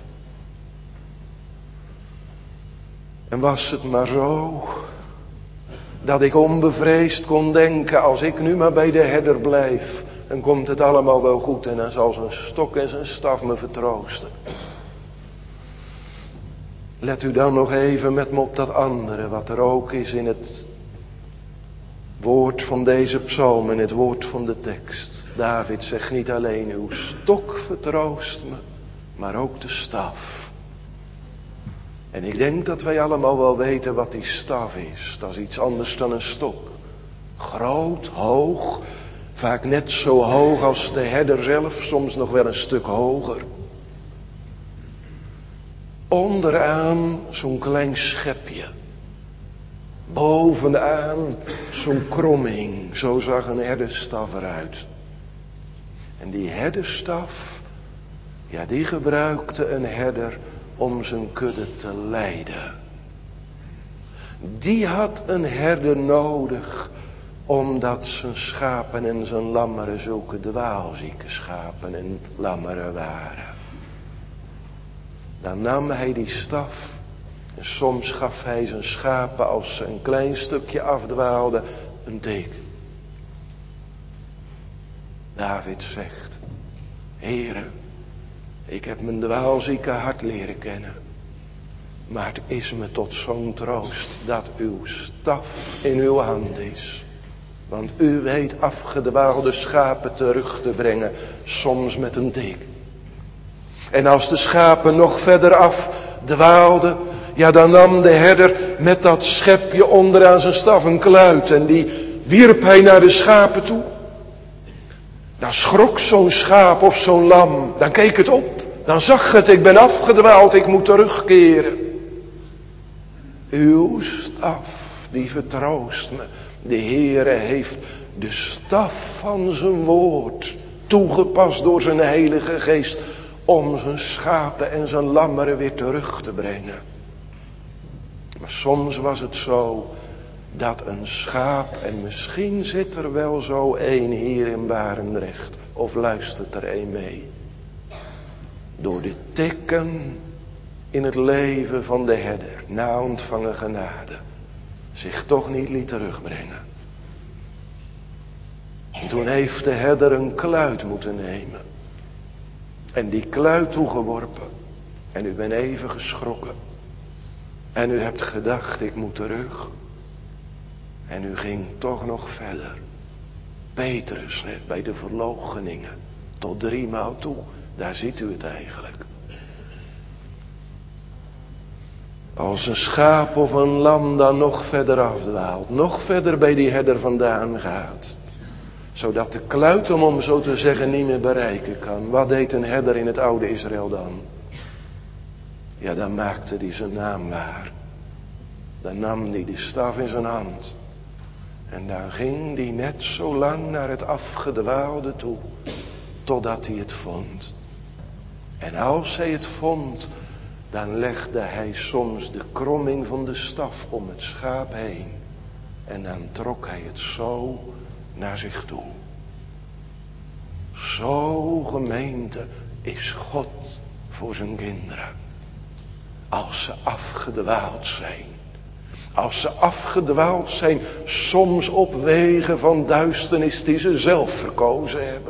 Speaker 1: En was het maar zo, dat ik onbevreesd kon denken, als ik nu maar bij de herder blijf, dan komt het allemaal wel goed en dan zal zijn stok en zijn staf me vertroosten. Let u dan nog even met me op dat andere, wat er ook is in het woord van deze psalm, in het woord van de tekst. David zegt niet alleen, uw stok vertroost me, maar ook de staf. En ik denk dat wij allemaal wel weten wat die staf is. Dat is iets anders dan een stok. Groot, hoog, vaak net zo hoog als de herder zelf, soms nog wel een stuk hoger. Onderaan zo'n klein schepje. Bovenaan zo'n kromming. Zo zag een herderstaf eruit. En die herderstaf, ja, die gebruikte een herder om zijn kudde te leiden. Die had een herder nodig, omdat zijn schapen en zijn lammeren zulke dwaalzieke schapen en lammeren waren. Dan nam hij die staf en soms gaf hij zijn schapen, als ze een klein stukje afdwaalden, een teken. David zegt, Heere, ik heb mijn dwaalzieke hart leren kennen. Maar het is me tot zo'n troost dat uw staf in uw hand is. Want u weet afgedwaalde schapen terug te brengen, soms met een tik. En als de schapen nog verder af dwaalden, ja, dan nam de herder met dat schepje onderaan zijn staf een kluit en die wierp hij naar de schapen toe. Dan schrok zo'n schaap of zo'n lam, dan keek het op, dan zag het, ik ben afgedwaald, ik moet terugkeren. Uw staf, die vertroost me. De Heere heeft de staf van zijn woord toegepast door zijn Heilige Geest om zijn schapen en zijn lammeren weer terug te brengen. Maar soms was het zo dat een schaap, en misschien zit er wel zo één hier in Barendrecht, of luistert er één mee, door de tikken in het leven van de herder, na ontvangen genade, zich toch niet liet terugbrengen. En toen heeft de herder een kluit moeten nemen. En die kluit toegeworpen. En u bent even geschrokken. En u hebt gedacht, ik moet terug. En u ging toch nog verder. Petrus net bij de verloocheningen. Tot driemaal toe. Daar ziet u het eigenlijk. Als een schaap of een lam dan nog verder afdwaalt. Nog verder bij die herder vandaan gaat. Zodat de kluit hem, om zo te zeggen, niet meer bereiken kan. Wat deed een herder in het oude Israël dan? Ja, dan maakte hij zijn naam waar. Dan nam hij de staf in zijn hand. En dan ging hij net zo lang naar het afgedwaalde toe. Totdat hij het vond. En als hij het vond, dan legde hij soms de kromming van de staf om het schaap heen. En dan trok hij het zo naar zich toe. Zo, gemeente, is God voor zijn kinderen. als ze afgedwaald zijn. Als ze afgedwaald zijn, soms op wegen van duisternis die ze zelf verkozen hebben.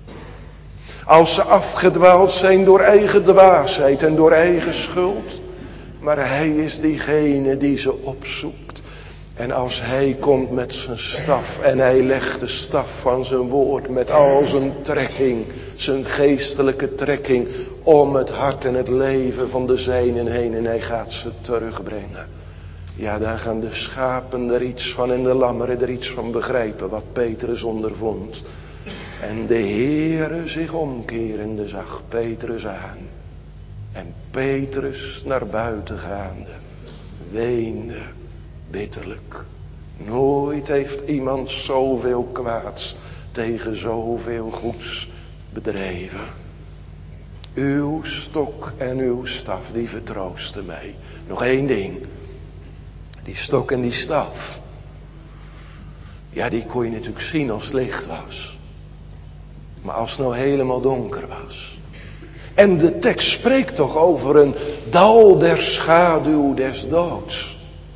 Speaker 1: Als ze afgedwaald zijn door eigen dwaasheid en door eigen schuld. Maar hij is diegene die ze opzoekt. En als hij komt met zijn staf en hij legt de staf van zijn woord met al zijn trekking, zijn geestelijke trekking om het hart en het leven van de zijnen heen en hij gaat ze terugbrengen. Ja, daar gaan de schapen er iets van en de lammeren er iets van begrijpen wat Petrus ondervond. En de Heere zich omkerende zag Petrus aan. En Petrus naar buiten gaande, weende bitterlijk. Nooit heeft iemand zoveel kwaads tegen zoveel goeds bedreven. Uw stok en uw staf, die vertroosten mij. Nog één ding. Die stok en die staf. Ja, die kon je natuurlijk zien als het licht was. Maar als het nou helemaal donker was. En de tekst spreekt toch over een dal der schaduw des doods.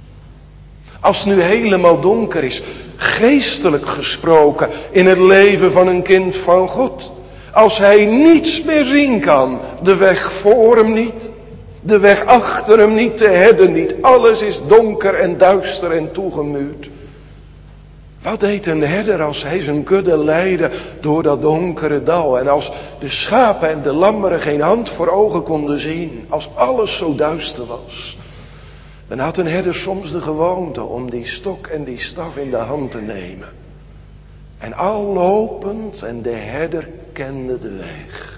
Speaker 1: Als het nu helemaal donker is, geestelijk gesproken, in het leven van een kind van God. Als hij niets meer zien kan, de weg voor hem niet, de weg achter hem niet, de herder niet. Alles is donker en duister en toegemuurd. Wat deed een herder als hij zijn kudde leidde door dat donkere dal? En als de schapen en de lammeren geen hand voor ogen konden zien, als alles zo duister was, dan had een herder soms de gewoonte om die stok en die staf in de hand te nemen. En al lopend, en de herder kende de weg.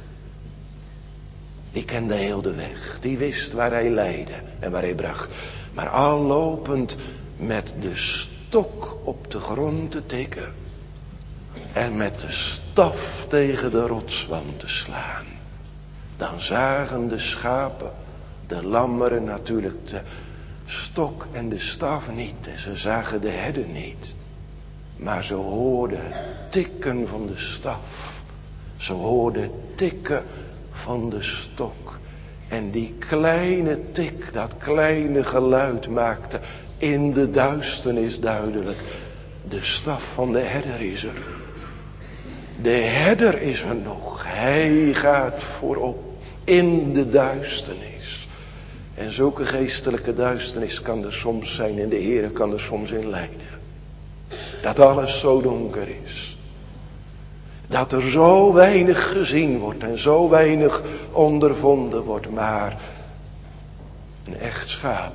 Speaker 1: Die kende heel de weg. Die wist waar hij leidde en waar hij bracht. Maar al lopend met de stok op de grond te tikken. En met de staf tegen de rotswand te slaan. Dan zagen de schapen, de lammeren natuurlijk de stok en de staf niet. En ze zagen de herder niet. Maar ze hoorden het tikken van de staf. Ze hoorden het tikken van de stok. En die kleine tik, dat kleine geluid maakte in de duisternis duidelijk. De staf van de herder is er. De herder is er nog. Hij gaat voorop in de duisternis. En zulke geestelijke duisternis kan er soms zijn en de Heer kan er soms in leiden. Dat alles zo donker is. Dat er zo weinig gezien wordt en zo weinig ondervonden wordt. Maar een echt schaap,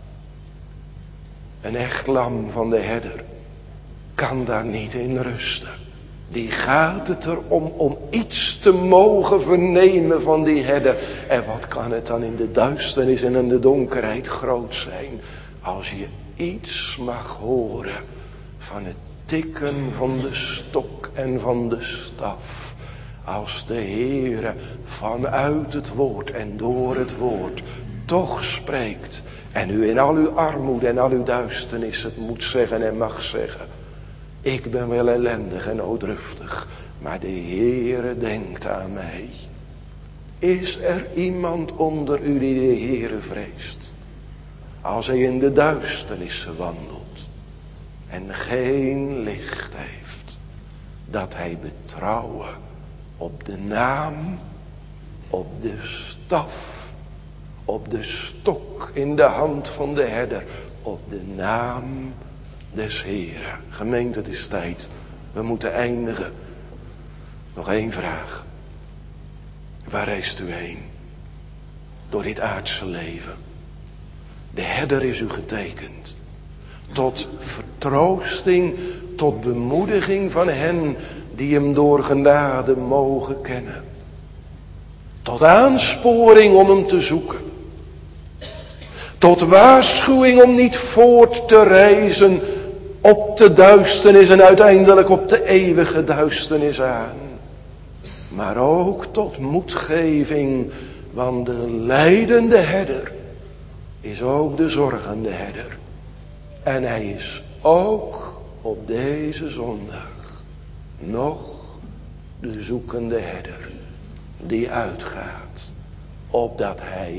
Speaker 1: een echt lam van de herder, kan daar niet in rusten. Die gaat het erom om iets te mogen vernemen van die herder. En wat kan het dan in de duisternis en in de donkerheid groot zijn. Als je iets mag horen van het tikken van de stok en van de staf. Als de Heere vanuit het woord en door het woord toch spreekt. En u in al uw armoede en al uw duisternis het moet zeggen en mag zeggen. Ik ben wel ellendig en noodruftig, maar de Heere denkt aan mij. Is er iemand onder u die de Heere vreest? Als hij in de duisternis wandelt en geen licht heeft, dat hij betrouwen op de naam, op de staf, op de stok in de hand van de herder, op de naam des Heren. Gemeente, het is tijd. We moeten eindigen. Nog één vraag. Waar reist u heen? Door dit aardse leven. De herder is u getekend. Tot vertroosting, tot bemoediging van hen die hem door genade mogen kennen. Tot aansporing om hem te zoeken. Tot waarschuwing om niet voort te reizen op de duisternis en uiteindelijk op de eeuwige duisternis aan. Maar ook tot moedgeving, want de lijdende herder is ook de zorgende herder. En hij is ook op deze zondag nog de zoekende herder die uitgaat, opdat hij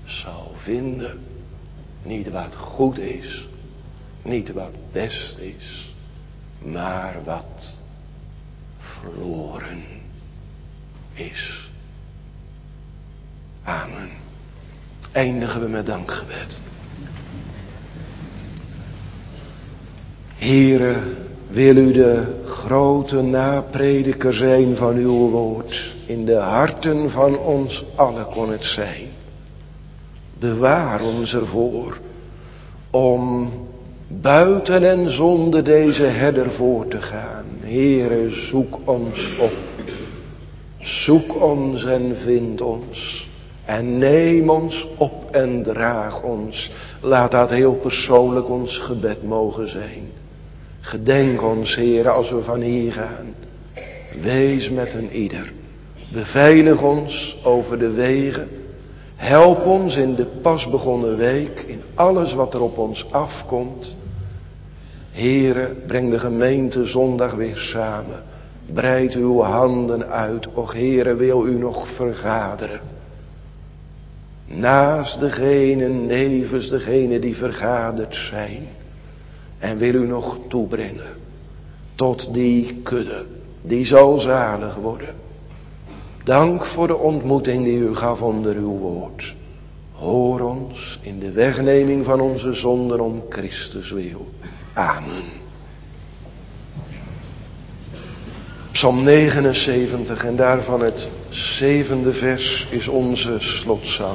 Speaker 1: zal vinden. Niet wat goed is, niet wat best is, maar wat verloren is. Amen. Eindigen we met dankgebed. Heere, wil u de grote naprediker zijn van uw woord. In de harten van ons allen kon het zijn. Bewaar ons ervoor om buiten en zonder deze herder voor te gaan. Heere, zoek ons op. Zoek ons en vind ons. En neem ons op en draag ons. Laat dat heel persoonlijk ons gebed mogen zijn. Gedenk ons, Heere, als we van hier gaan. Wees met een ieder. Beveilig ons over de wegen. Help ons in de pas begonnen week. In alles wat er op ons afkomt. Heere, breng de gemeente zondag weer samen. Breid uw handen uit. Och, Heere, wil u nog vergaderen. Naast degene, nevens degene die vergaderd zijn. En wil u nog toebrengen tot die kudde, die zal zalig worden. Dank voor de ontmoeting die u gaf onder uw woord. Hoor ons in de wegneming van onze zonden om Christus wil. Amen. Psalm negenenzeventig en daarvan het zevende vers is onze slotzang.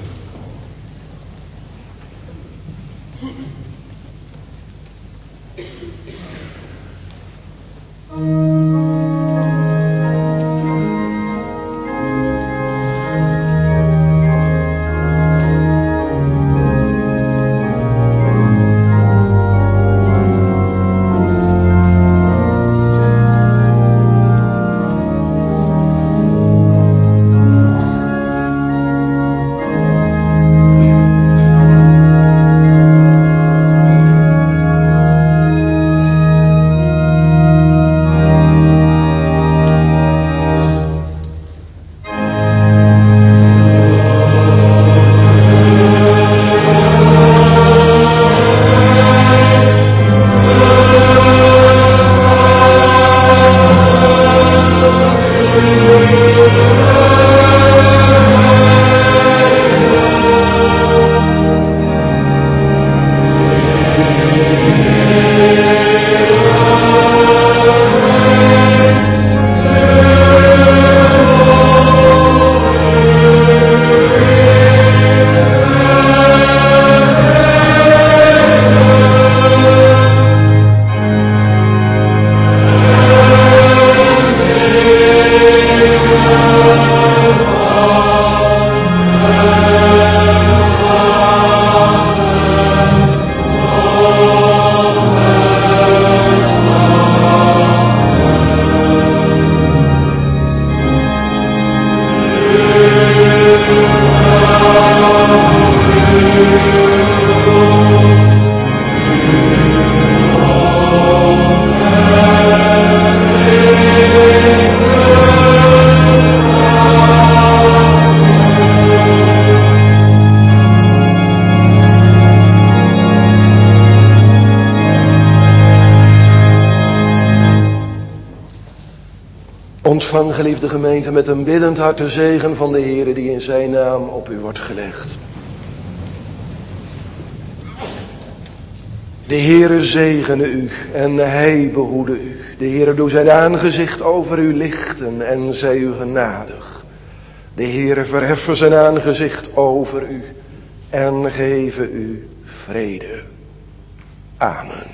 Speaker 1: Ontvang, geliefde gemeente, met een biddend hart de zegen van de Heere die in zijn naam op u wordt gelegd. De Heere zegene u en hij behoede u. De Heere doe zijn aangezicht over u lichten en zij u genadig. De Heere verheffen zijn aangezicht over u en geven u vrede. Amen.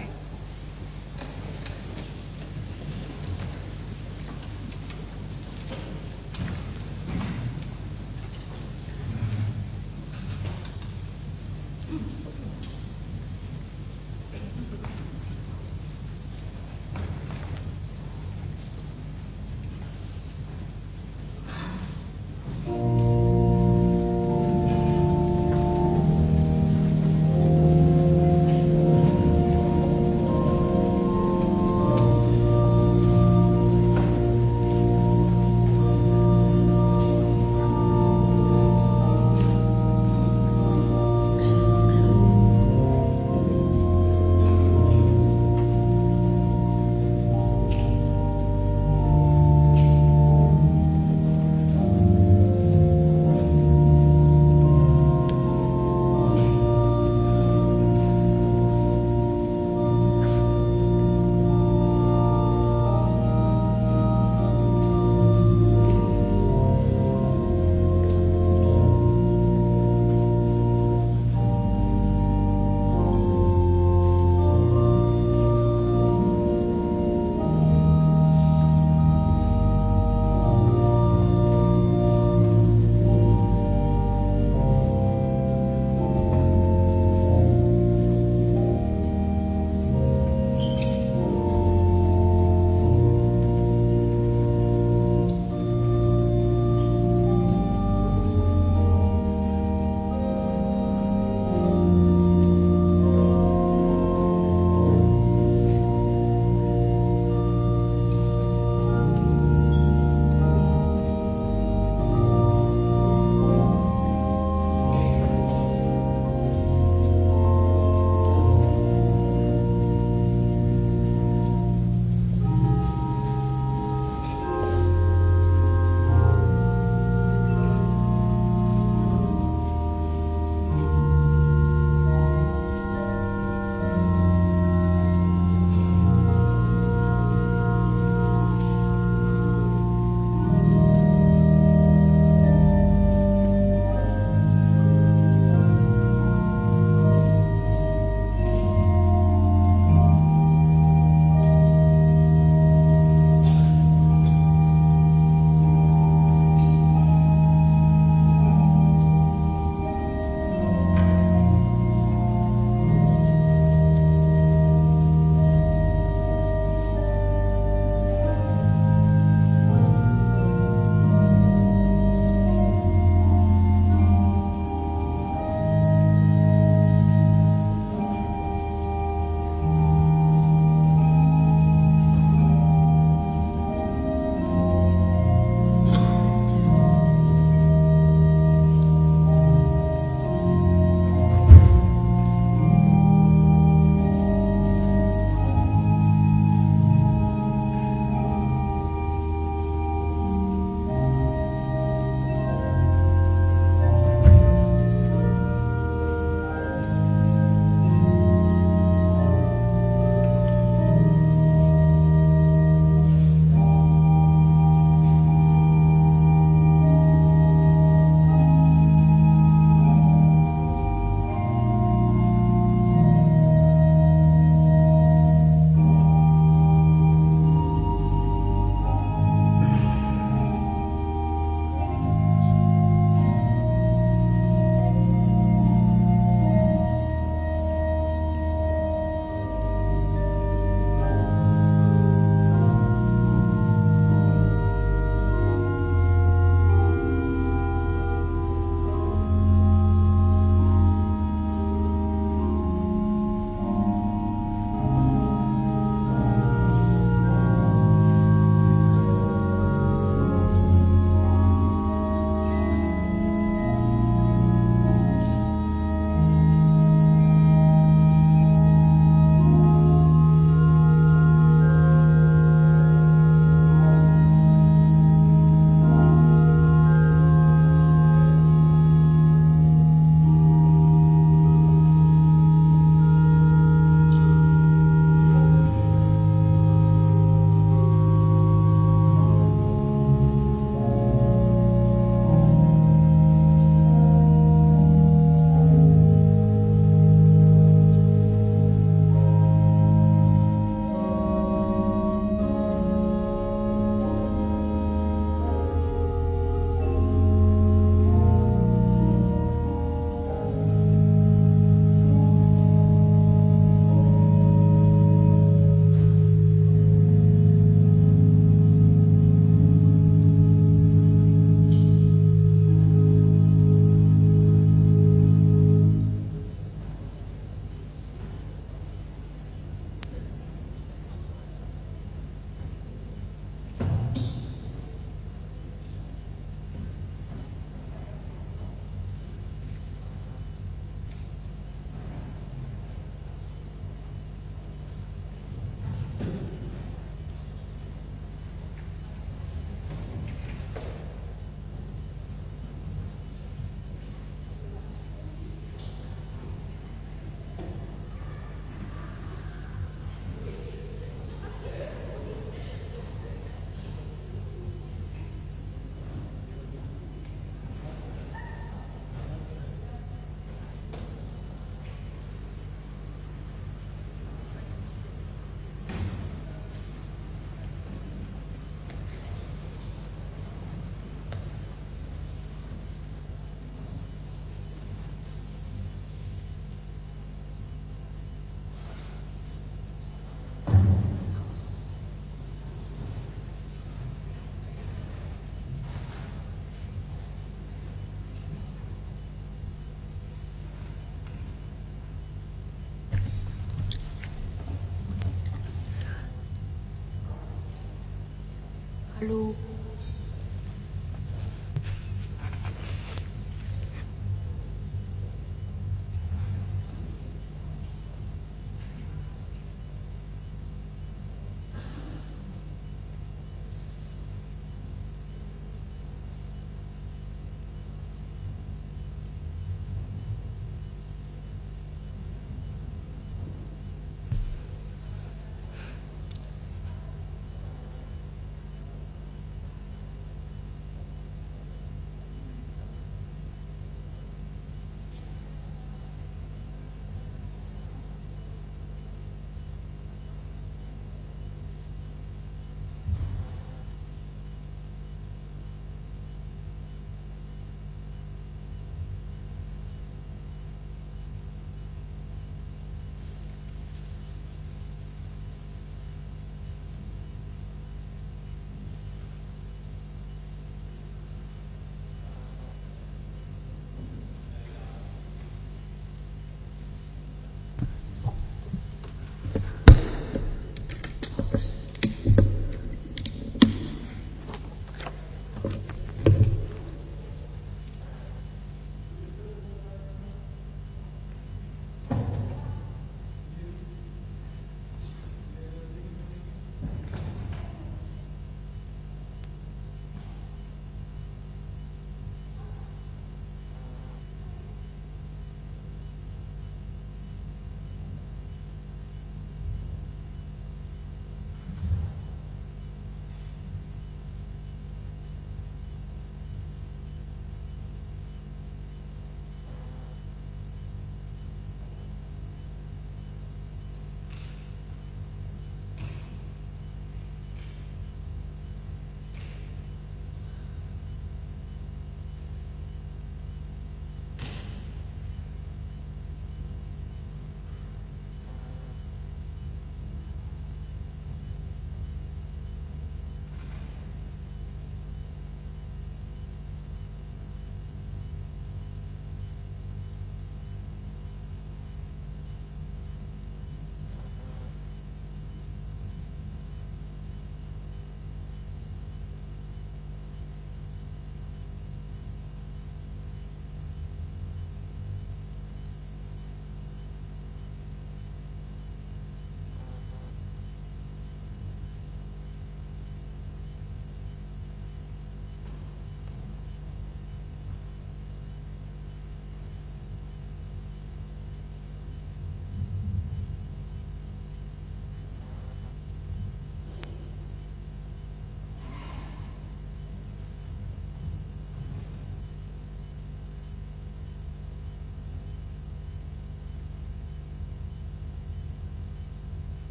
Speaker 3: Hallo.